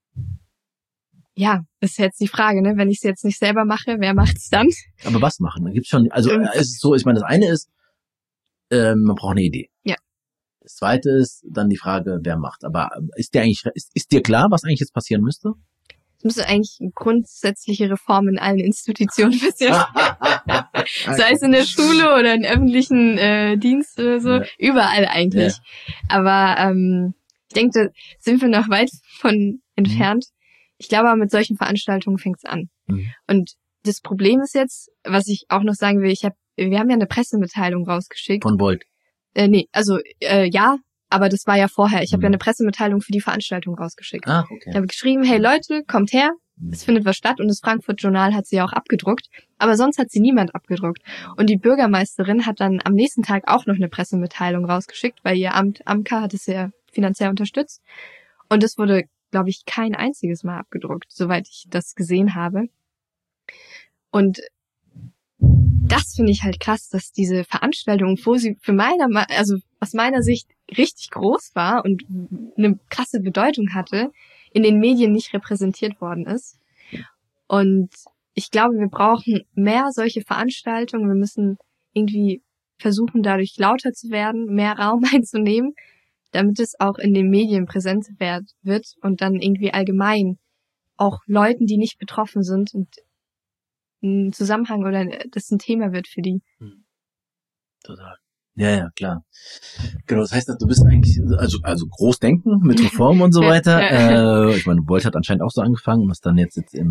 ja, ist jetzt die Frage, ne? Wenn ich es jetzt nicht selber mache, wer macht's dann? Aber was machen? Da gibt's schon, also es ist so, ich meine, das eine ist, Man braucht eine Idee. Ja. Das zweite ist dann die Frage, wer macht. Aber ist dir klar, was eigentlich jetzt passieren müsste? Es müsste eigentlich grundsätzliche Reformen in allen Institutionen passieren. Sei es in der Schule oder in öffentlichen Dienst oder so. Ja. Überall eigentlich. Ja. Aber ich denke, da sind wir noch weit von entfernt. Ich glaube, aber mit solchen Veranstaltungen fängt es an. Und das Problem ist jetzt, was ich auch noch sagen will, wir haben ja eine Pressemitteilung rausgeschickt. Von Volt? Ja, aber das war ja vorher. Ich habe ja eine Pressemitteilung für die Veranstaltung rausgeschickt. Ah, okay. Ich habe geschrieben, hey Leute, kommt her, es findet was statt, und das Frankfurt Journal hat sie ja auch abgedruckt, aber sonst hat sie niemand abgedruckt. Und die Bürgermeisterin hat dann am nächsten Tag auch noch eine Pressemitteilung rausgeschickt, weil ihr Amt AMKA hat es ja finanziell unterstützt. Und es wurde, glaube ich, kein einziges Mal abgedruckt, soweit ich das gesehen habe. Und das finde ich halt krass, dass diese Veranstaltung, wo sie aus meiner Sicht richtig groß war und eine krasse Bedeutung hatte, in den Medien nicht repräsentiert worden ist. Und ich glaube, wir brauchen mehr solche Veranstaltungen. Wir müssen irgendwie versuchen, dadurch lauter zu werden, mehr Raum einzunehmen, damit es auch in den Medien präsent wird und dann irgendwie allgemein auch Leuten, die nicht betroffen sind und ein Zusammenhang oder das ein Thema wird für die. Total. Ja, klar. Genau, das heißt, du bist eigentlich, also groß denken mit Reform und so weiter. Ich meine, Volt hat anscheinend auch so angefangen und ist dann jetzt in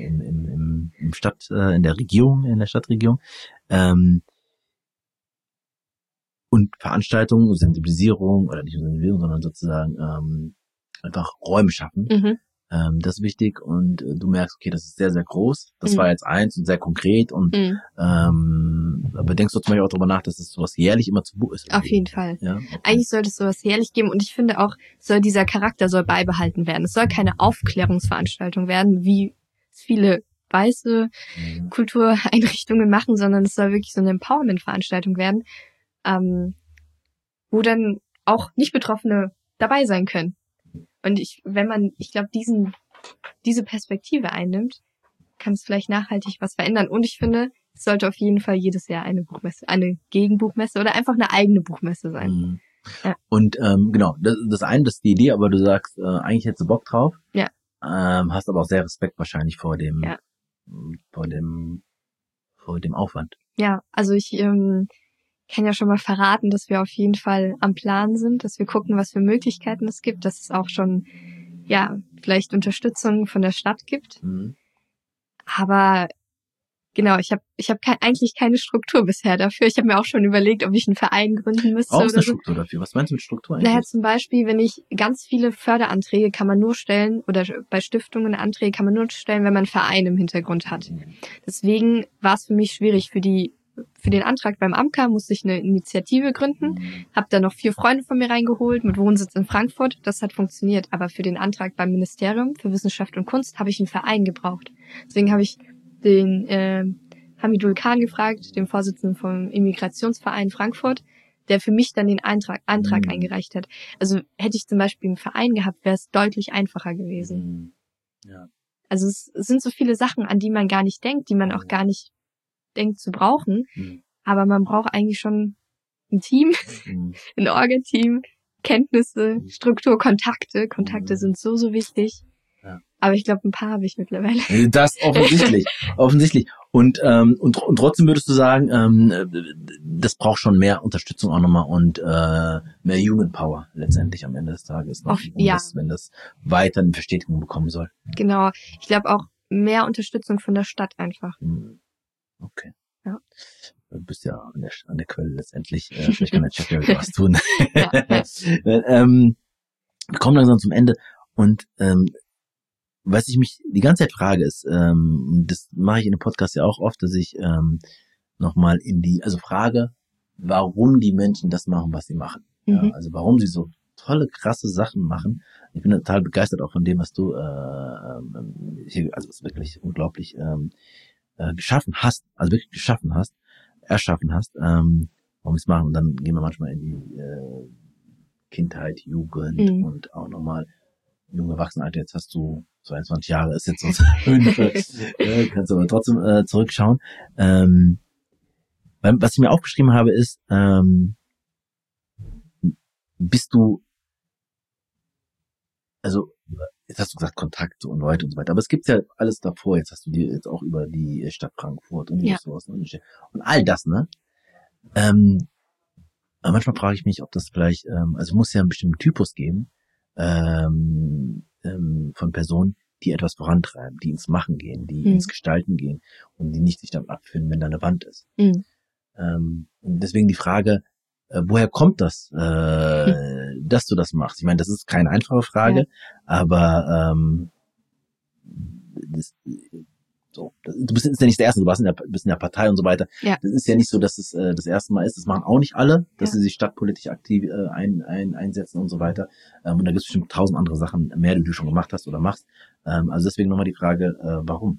der Stadtregierung. Und Veranstaltungen, Sensibilisierung, oder nicht Sensibilisierung, sondern sozusagen einfach Räume schaffen. Das ist wichtig, und du merkst, okay, das ist sehr, sehr groß. Das war jetzt eins und sehr konkret, und aber denkst du zum Beispiel auch darüber nach, dass es sowas jährlich immer zu ist? Auf jeden Fall. Ja? Okay. Eigentlich sollte es sowas jährlich geben, und ich finde auch, dieser Charakter soll beibehalten werden. Es soll keine Aufklärungsveranstaltung werden, wie viele weiße Kultureinrichtungen machen, sondern es soll wirklich so eine Empowerment-Veranstaltung werden, wo dann auch Nicht-Betroffene dabei sein können. Und ich glaube, diese Perspektive einnimmt, kann es vielleicht nachhaltig was verändern. Und ich finde, es sollte auf jeden Fall jedes Jahr eine Gegenbuchmesse oder einfach eine eigene Buchmesse sein. Ja. Und genau, das eine, das ist die Idee, aber du sagst, eigentlich hättest du Bock drauf. Ja. Hast aber auch sehr Respekt wahrscheinlich vor dem Aufwand. Ja, also ich kann ja schon mal verraten, dass wir auf jeden Fall am Plan sind, dass wir gucken, was für Möglichkeiten es gibt, dass es auch schon, vielleicht Unterstützung von der Stadt gibt. Aber genau, ich hab eigentlich keine Struktur bisher dafür. Ich habe mir auch schon überlegt, ob ich einen Verein gründen müsste. Brauchst du eine Struktur dafür? Was meinst du mit Struktur eigentlich? Naja, zum Beispiel, wenn ich ganz viele Förderanträge kann man nur stellen, oder bei Stiftungen Anträge kann man nur stellen, wenn man einen Verein im Hintergrund hat. Deswegen war es für mich schwierig. Für den Antrag beim AMKA musste ich eine Initiative gründen, habe da noch 4 Freunde von mir reingeholt mit Wohnsitz in Frankfurt. Das hat funktioniert, aber für den Antrag beim Ministerium für Wissenschaft und Kunst habe ich einen Verein gebraucht. Deswegen habe ich den Hamidul Khan gefragt, den Vorsitzenden vom Immigrationsverein Frankfurt, der für mich dann den Antrag eingereicht hat. Also hätte ich zum Beispiel einen Verein gehabt, wäre es deutlich einfacher gewesen. Ja. Also es sind so viele Sachen, an die man gar nicht denkt, die man auch gar nicht denkt zu brauchen, aber man braucht eigentlich schon ein Team, ein Orga-Team, Kenntnisse, Struktur, Kontakte. Kontakte sind so wichtig. Ja. Aber ich glaube, ein paar habe ich mittlerweile. Das offensichtlich. Und trotzdem würdest du sagen, das braucht schon mehr Unterstützung auch nochmal und mehr Human Power letztendlich am Ende des Tages. Noch, wenn das weiter eine Verstetigung bekommen soll. Genau. Ich glaube auch mehr Unterstützung von der Stadt einfach. Okay. Ja. Du bist ja an der Quelle letztendlich. Vielleicht kann der Chef ja was tun. Ja. Wir kommen langsam zum Ende. Und was ich mich die ganze Zeit frage ist, das mache ich in dem Podcast ja auch oft, dass ich nochmal frage, warum die Menschen das machen, was sie machen. Ja, also warum sie so tolle, krasse Sachen machen. Ich bin total begeistert auch von dem, was du hier, also es ist wirklich unglaublich erschaffen hast, warum sie es machen. Und dann gehen wir manchmal in die Kindheit, Jugend und auch nochmal junge Erwachsenenalter. Jetzt hast du 22 Jahre, ist jetzt so kannst aber trotzdem zurückschauen. Was ich mir aufgeschrieben habe, ist, bist du, also jetzt hast du gesagt Kontakte und Leute und so weiter, aber es gibt ja alles davor. Jetzt hast du dir jetzt auch über die Stadt Frankfurt und die Ressourcen und all das, ne? Aber manchmal frage ich mich, ob das vielleicht, also es muss ja einen bestimmten Typus geben von Personen, die etwas vorantreiben, die ins Machen gehen, die ins Gestalten gehen und die nicht sich damit abfinden, wenn da eine Wand ist. Und deswegen die Frage, woher kommt das, dass du das machst? Ich meine, das ist keine einfache Frage, aber du bist ja nicht der Erste, du bist in der Partei und so weiter. Ja. Das ist ja nicht so, dass es das erste Mal ist. Das machen auch nicht alle, dass sie sich stadtpolitisch aktiv einsetzen und so weiter. Und da gibt es bestimmt 1000 andere Sachen mehr, die du schon gemacht hast oder machst. Also deswegen nochmal die Frage, warum?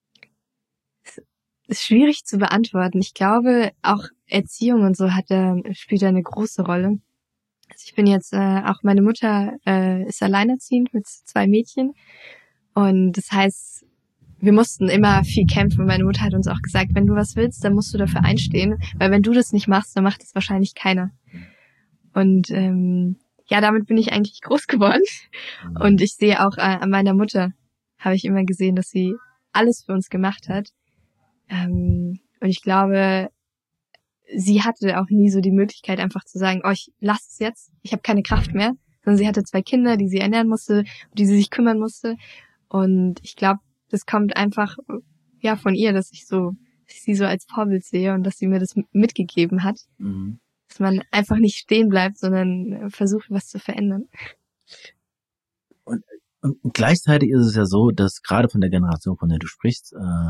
Ist schwierig zu beantworten. Ich glaube, auch Erziehung und so spielt da eine große Rolle. Also ich bin jetzt, auch meine Mutter ist alleinerziehend mit 2 Mädchen. Und das heißt, wir mussten immer viel kämpfen. Meine Mutter hat uns auch gesagt, wenn du was willst, dann musst du dafür einstehen. Weil wenn du das nicht machst, dann macht es wahrscheinlich keiner. Und damit bin ich eigentlich groß geworden. Und ich sehe auch an meiner Mutter, habe ich immer gesehen, dass sie alles für uns gemacht hat. Und ich glaube, sie hatte auch nie so die Möglichkeit, einfach zu sagen, ich lass es jetzt, ich habe keine Kraft mehr. Sondern sie hatte 2 Kinder, die sie ernähren musste, um die sie sich kümmern musste. Und ich glaube, das kommt einfach von ihr, dass ich sie so als Vorbild sehe und dass sie mir das mitgegeben hat. Dass man einfach nicht stehen bleibt, sondern versucht, was zu verändern. Und gleichzeitig ist es ja so, dass gerade von der Generation, von der du sprichst,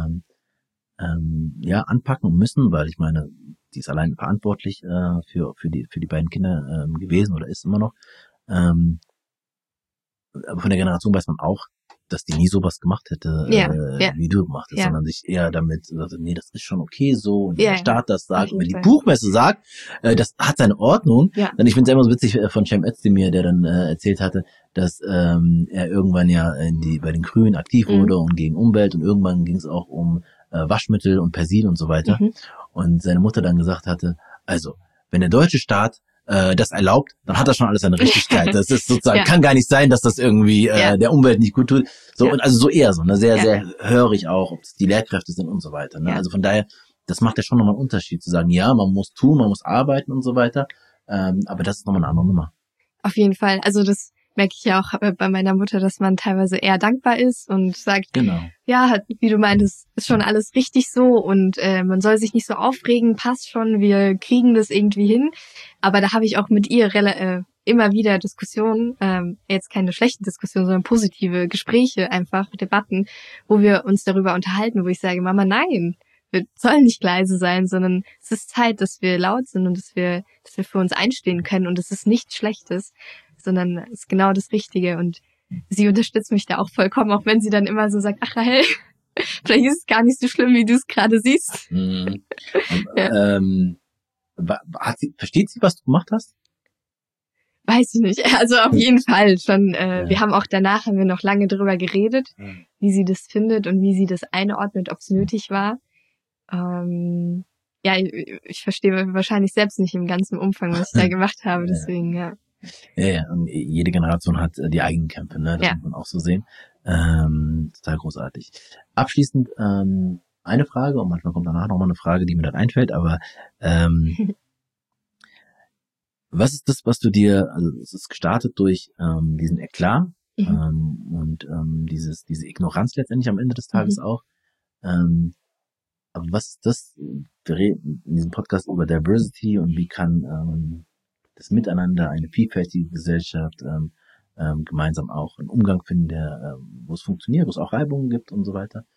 anpacken müssen, weil ich meine, die ist allein verantwortlich für die beiden Kinder gewesen oder ist immer noch. Aber von der Generation weiß man auch, dass die nie sowas gemacht hätte, wie du gemacht hast, sondern sich eher damit sagte, nee, das ist schon okay so. Und wenn der Staat das sagt, und wenn die Buchmesse sagt, das hat seine Ordnung. Ja. Denn ich finde es immer so witzig von Cem Özdemir, der dann erzählt hatte, dass er irgendwann bei den Grünen aktiv wurde und gegen Umwelt und irgendwann ging es auch um Waschmittel und Persil und so weiter. Und seine Mutter dann gesagt hatte, also, wenn der deutsche Staat das erlaubt, dann hat das schon alles seine Richtigkeit. Das ist sozusagen, kann gar nicht sein, dass das irgendwie der Umwelt nicht gut tut. So, und also so eher so, ne, sehr, sehr hörig auch, ob es die Lehrkräfte sind und so weiter. Ne? Also von daher, das macht ja schon nochmal einen Unterschied, zu sagen, ja, man muss tun, man muss arbeiten und so weiter. Aber das ist nochmal eine andere Nummer. Auf jeden Fall. Also das merke ich ja auch bei meiner Mutter, dass man teilweise eher dankbar ist und sagt, wie du meintest, ist schon alles richtig so und man soll sich nicht so aufregen, passt schon, wir kriegen das irgendwie hin. Aber da habe ich auch mit ihr immer wieder Diskussionen, jetzt keine schlechten Diskussionen, sondern positive Gespräche, einfach Debatten, wo wir uns darüber unterhalten, wo ich sage, Mama, nein, wir sollen nicht leise sein, sondern es ist Zeit, dass wir laut sind und dass wir für uns einstehen können und es ist nichts Schlechtes, sondern es ist genau das Richtige und sie unterstützt mich da auch vollkommen, auch wenn sie dann immer so sagt, ach Rahel, vielleicht ist es gar nicht so schlimm, wie du es gerade siehst. Versteht sie, was du gemacht hast? Weiß ich nicht, also auf jeden Fall schon. Wir haben auch danach noch lange drüber geredet, wie sie das findet und wie sie das einordnet, ob es nötig war. Ich verstehe wahrscheinlich selbst nicht im ganzen Umfang, was ich da gemacht habe, deswegen, Ja, und jede Generation hat die eigenen Kämpfe, ne? Das muss man auch so sehen. Total großartig. Abschließend eine Frage, und manchmal kommt danach nochmal eine Frage, die mir dann einfällt, aber was ist das, was du dir, also es ist gestartet durch diesen Eklat und diese Ignoranz letztendlich am Ende des Tages auch. Aber was ist das? Wir reden in diesem Podcast über Diversity und wie kann das Miteinander, eine vielfältige Gesellschaft gemeinsam auch einen Umgang finden, der wo es funktioniert, wo es auch Reibungen gibt und so weiter.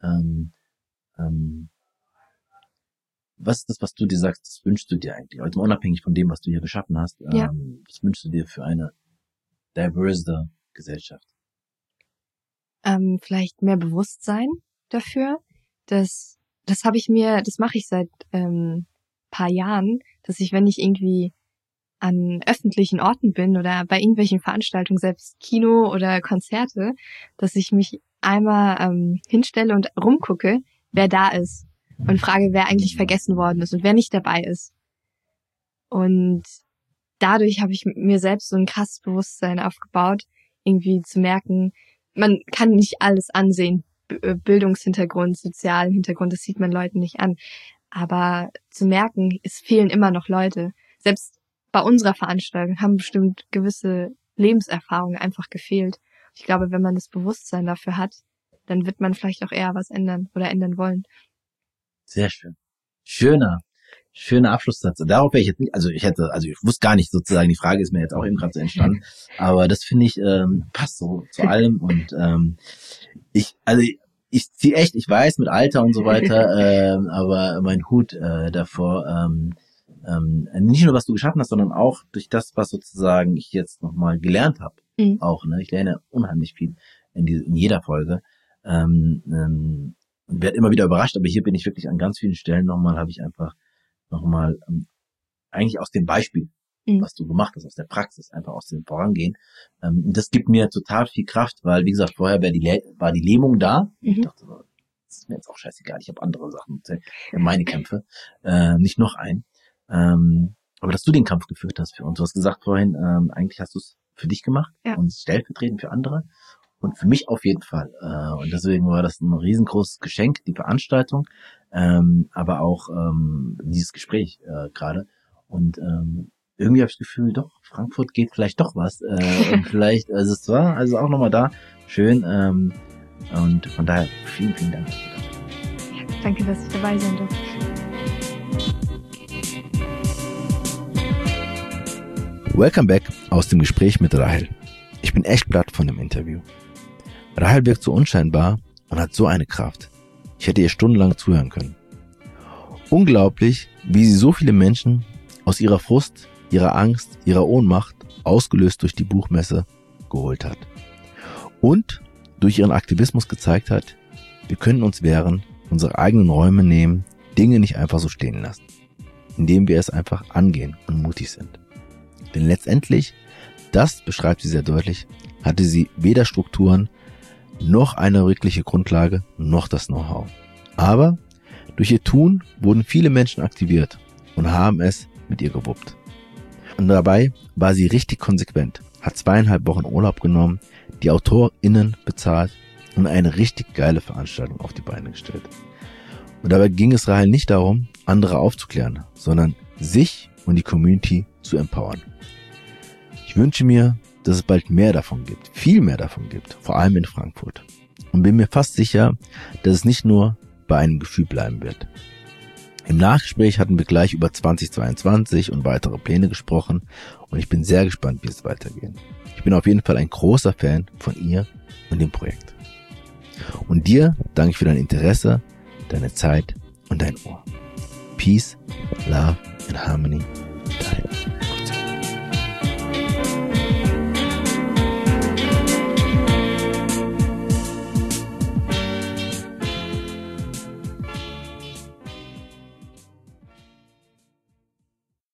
Was ist das, was du dir sagst, das wünschst du dir eigentlich, also unabhängig von dem, was du hier geschaffen hast, was wünschst du dir für eine diverse Gesellschaft? Vielleicht mehr Bewusstsein dafür, das mache ich seit paar Jahren, dass ich, wenn ich irgendwie an öffentlichen Orten bin oder bei irgendwelchen Veranstaltungen, selbst Kino oder Konzerte, dass ich mich einmal hinstelle und rumgucke, wer da ist und frage, wer eigentlich vergessen worden ist und wer nicht dabei ist. Und dadurch habe ich mir selbst so ein krasses Bewusstsein aufgebaut, irgendwie zu merken, man kann nicht alles ansehen, Bildungshintergrund, sozialen Hintergrund, das sieht man Leuten nicht an. Aber zu merken, es fehlen immer noch Leute. Selbst bei unserer Veranstaltung haben bestimmt gewisse Lebenserfahrungen einfach gefehlt. Ich glaube, wenn man das Bewusstsein dafür hat, dann wird man vielleicht auch eher was ändern oder ändern wollen. Sehr schön. Schöner Abschlusssatz. Darauf wäre ich jetzt nicht, ich wusste gar nicht sozusagen, die Frage ist mir jetzt auch eben gerade so entstanden, aber das finde ich, passt so zu allem und ich ziehe echt, ich weiß, mit Alter und so weiter, aber mein Hut davor, nicht nur was du geschaffen hast, sondern auch durch das, was sozusagen ich jetzt nochmal gelernt habe. Auch, ne? Ich lerne unheimlich viel in jeder Folge. Und werde immer wieder überrascht, aber hier bin ich wirklich an ganz vielen Stellen habe ich einfach nochmal eigentlich aus dem Beispiel, was du gemacht hast, aus der Praxis, einfach aus dem Vorangehen. Das gibt mir total viel Kraft, weil, wie gesagt, vorher war die Lähmung da. Ich dachte, das ist mir jetzt auch scheißegal, ich habe andere Sachen, meine Kämpfe, nicht noch ein. Aber dass du den Kampf geführt hast für uns, du hast gesagt vorhin, eigentlich hast du es für dich gemacht und stellvertretend für andere. Und für mich auf jeden Fall. Und deswegen war das ein riesengroßes Geschenk, die Veranstaltung, aber auch dieses Gespräch gerade. Und irgendwie habe ich das Gefühl, doch, Frankfurt geht vielleicht doch was. Und vielleicht, es war also auch nochmal da. Schön. Und von daher vielen, vielen Dank. Ja, danke, dass ich dabei sein durfte. Welcome back aus dem Gespräch mit Rahel. Ich bin echt platt von dem Interview. Rahel wirkt so unscheinbar und hat so eine Kraft. Ich hätte ihr stundenlang zuhören können. Unglaublich, wie sie so viele Menschen aus ihrer Frust, ihrer Angst, ihrer Ohnmacht, ausgelöst durch die Buchmesse, geholt hat. Und durch ihren Aktivismus gezeigt hat, wir können uns wehren, unsere eigenen Räume nehmen, Dinge nicht einfach so stehen lassen, indem wir es einfach angehen und mutig sind. Denn letztendlich, das beschreibt sie sehr deutlich, hatte sie weder Strukturen, noch eine wirkliche Grundlage, noch das Know-how. Aber durch ihr Tun wurden viele Menschen aktiviert und haben es mit ihr gewuppt. Und dabei war sie richtig konsequent, hat 2,5 Wochen Urlaub genommen, die AutorInnen bezahlt und eine richtig geile Veranstaltung auf die Beine gestellt. Und dabei ging es Rahel nicht darum, andere aufzuklären, sondern sich und die Community zu empowern. Ich wünsche mir, dass es bald mehr davon gibt, viel mehr davon gibt, vor allem in Frankfurt. Und bin mir fast sicher, dass es nicht nur bei einem Gefühl bleiben wird. Im Nachgespräch hatten wir gleich über 2022 und weitere Pläne gesprochen und ich bin sehr gespannt, wie es weitergeht. Ich bin auf jeden Fall ein großer Fan von ihr und dem Projekt. Und dir danke ich für dein Interesse, deine Zeit und dein Ohr. Peace, Love and Harmony.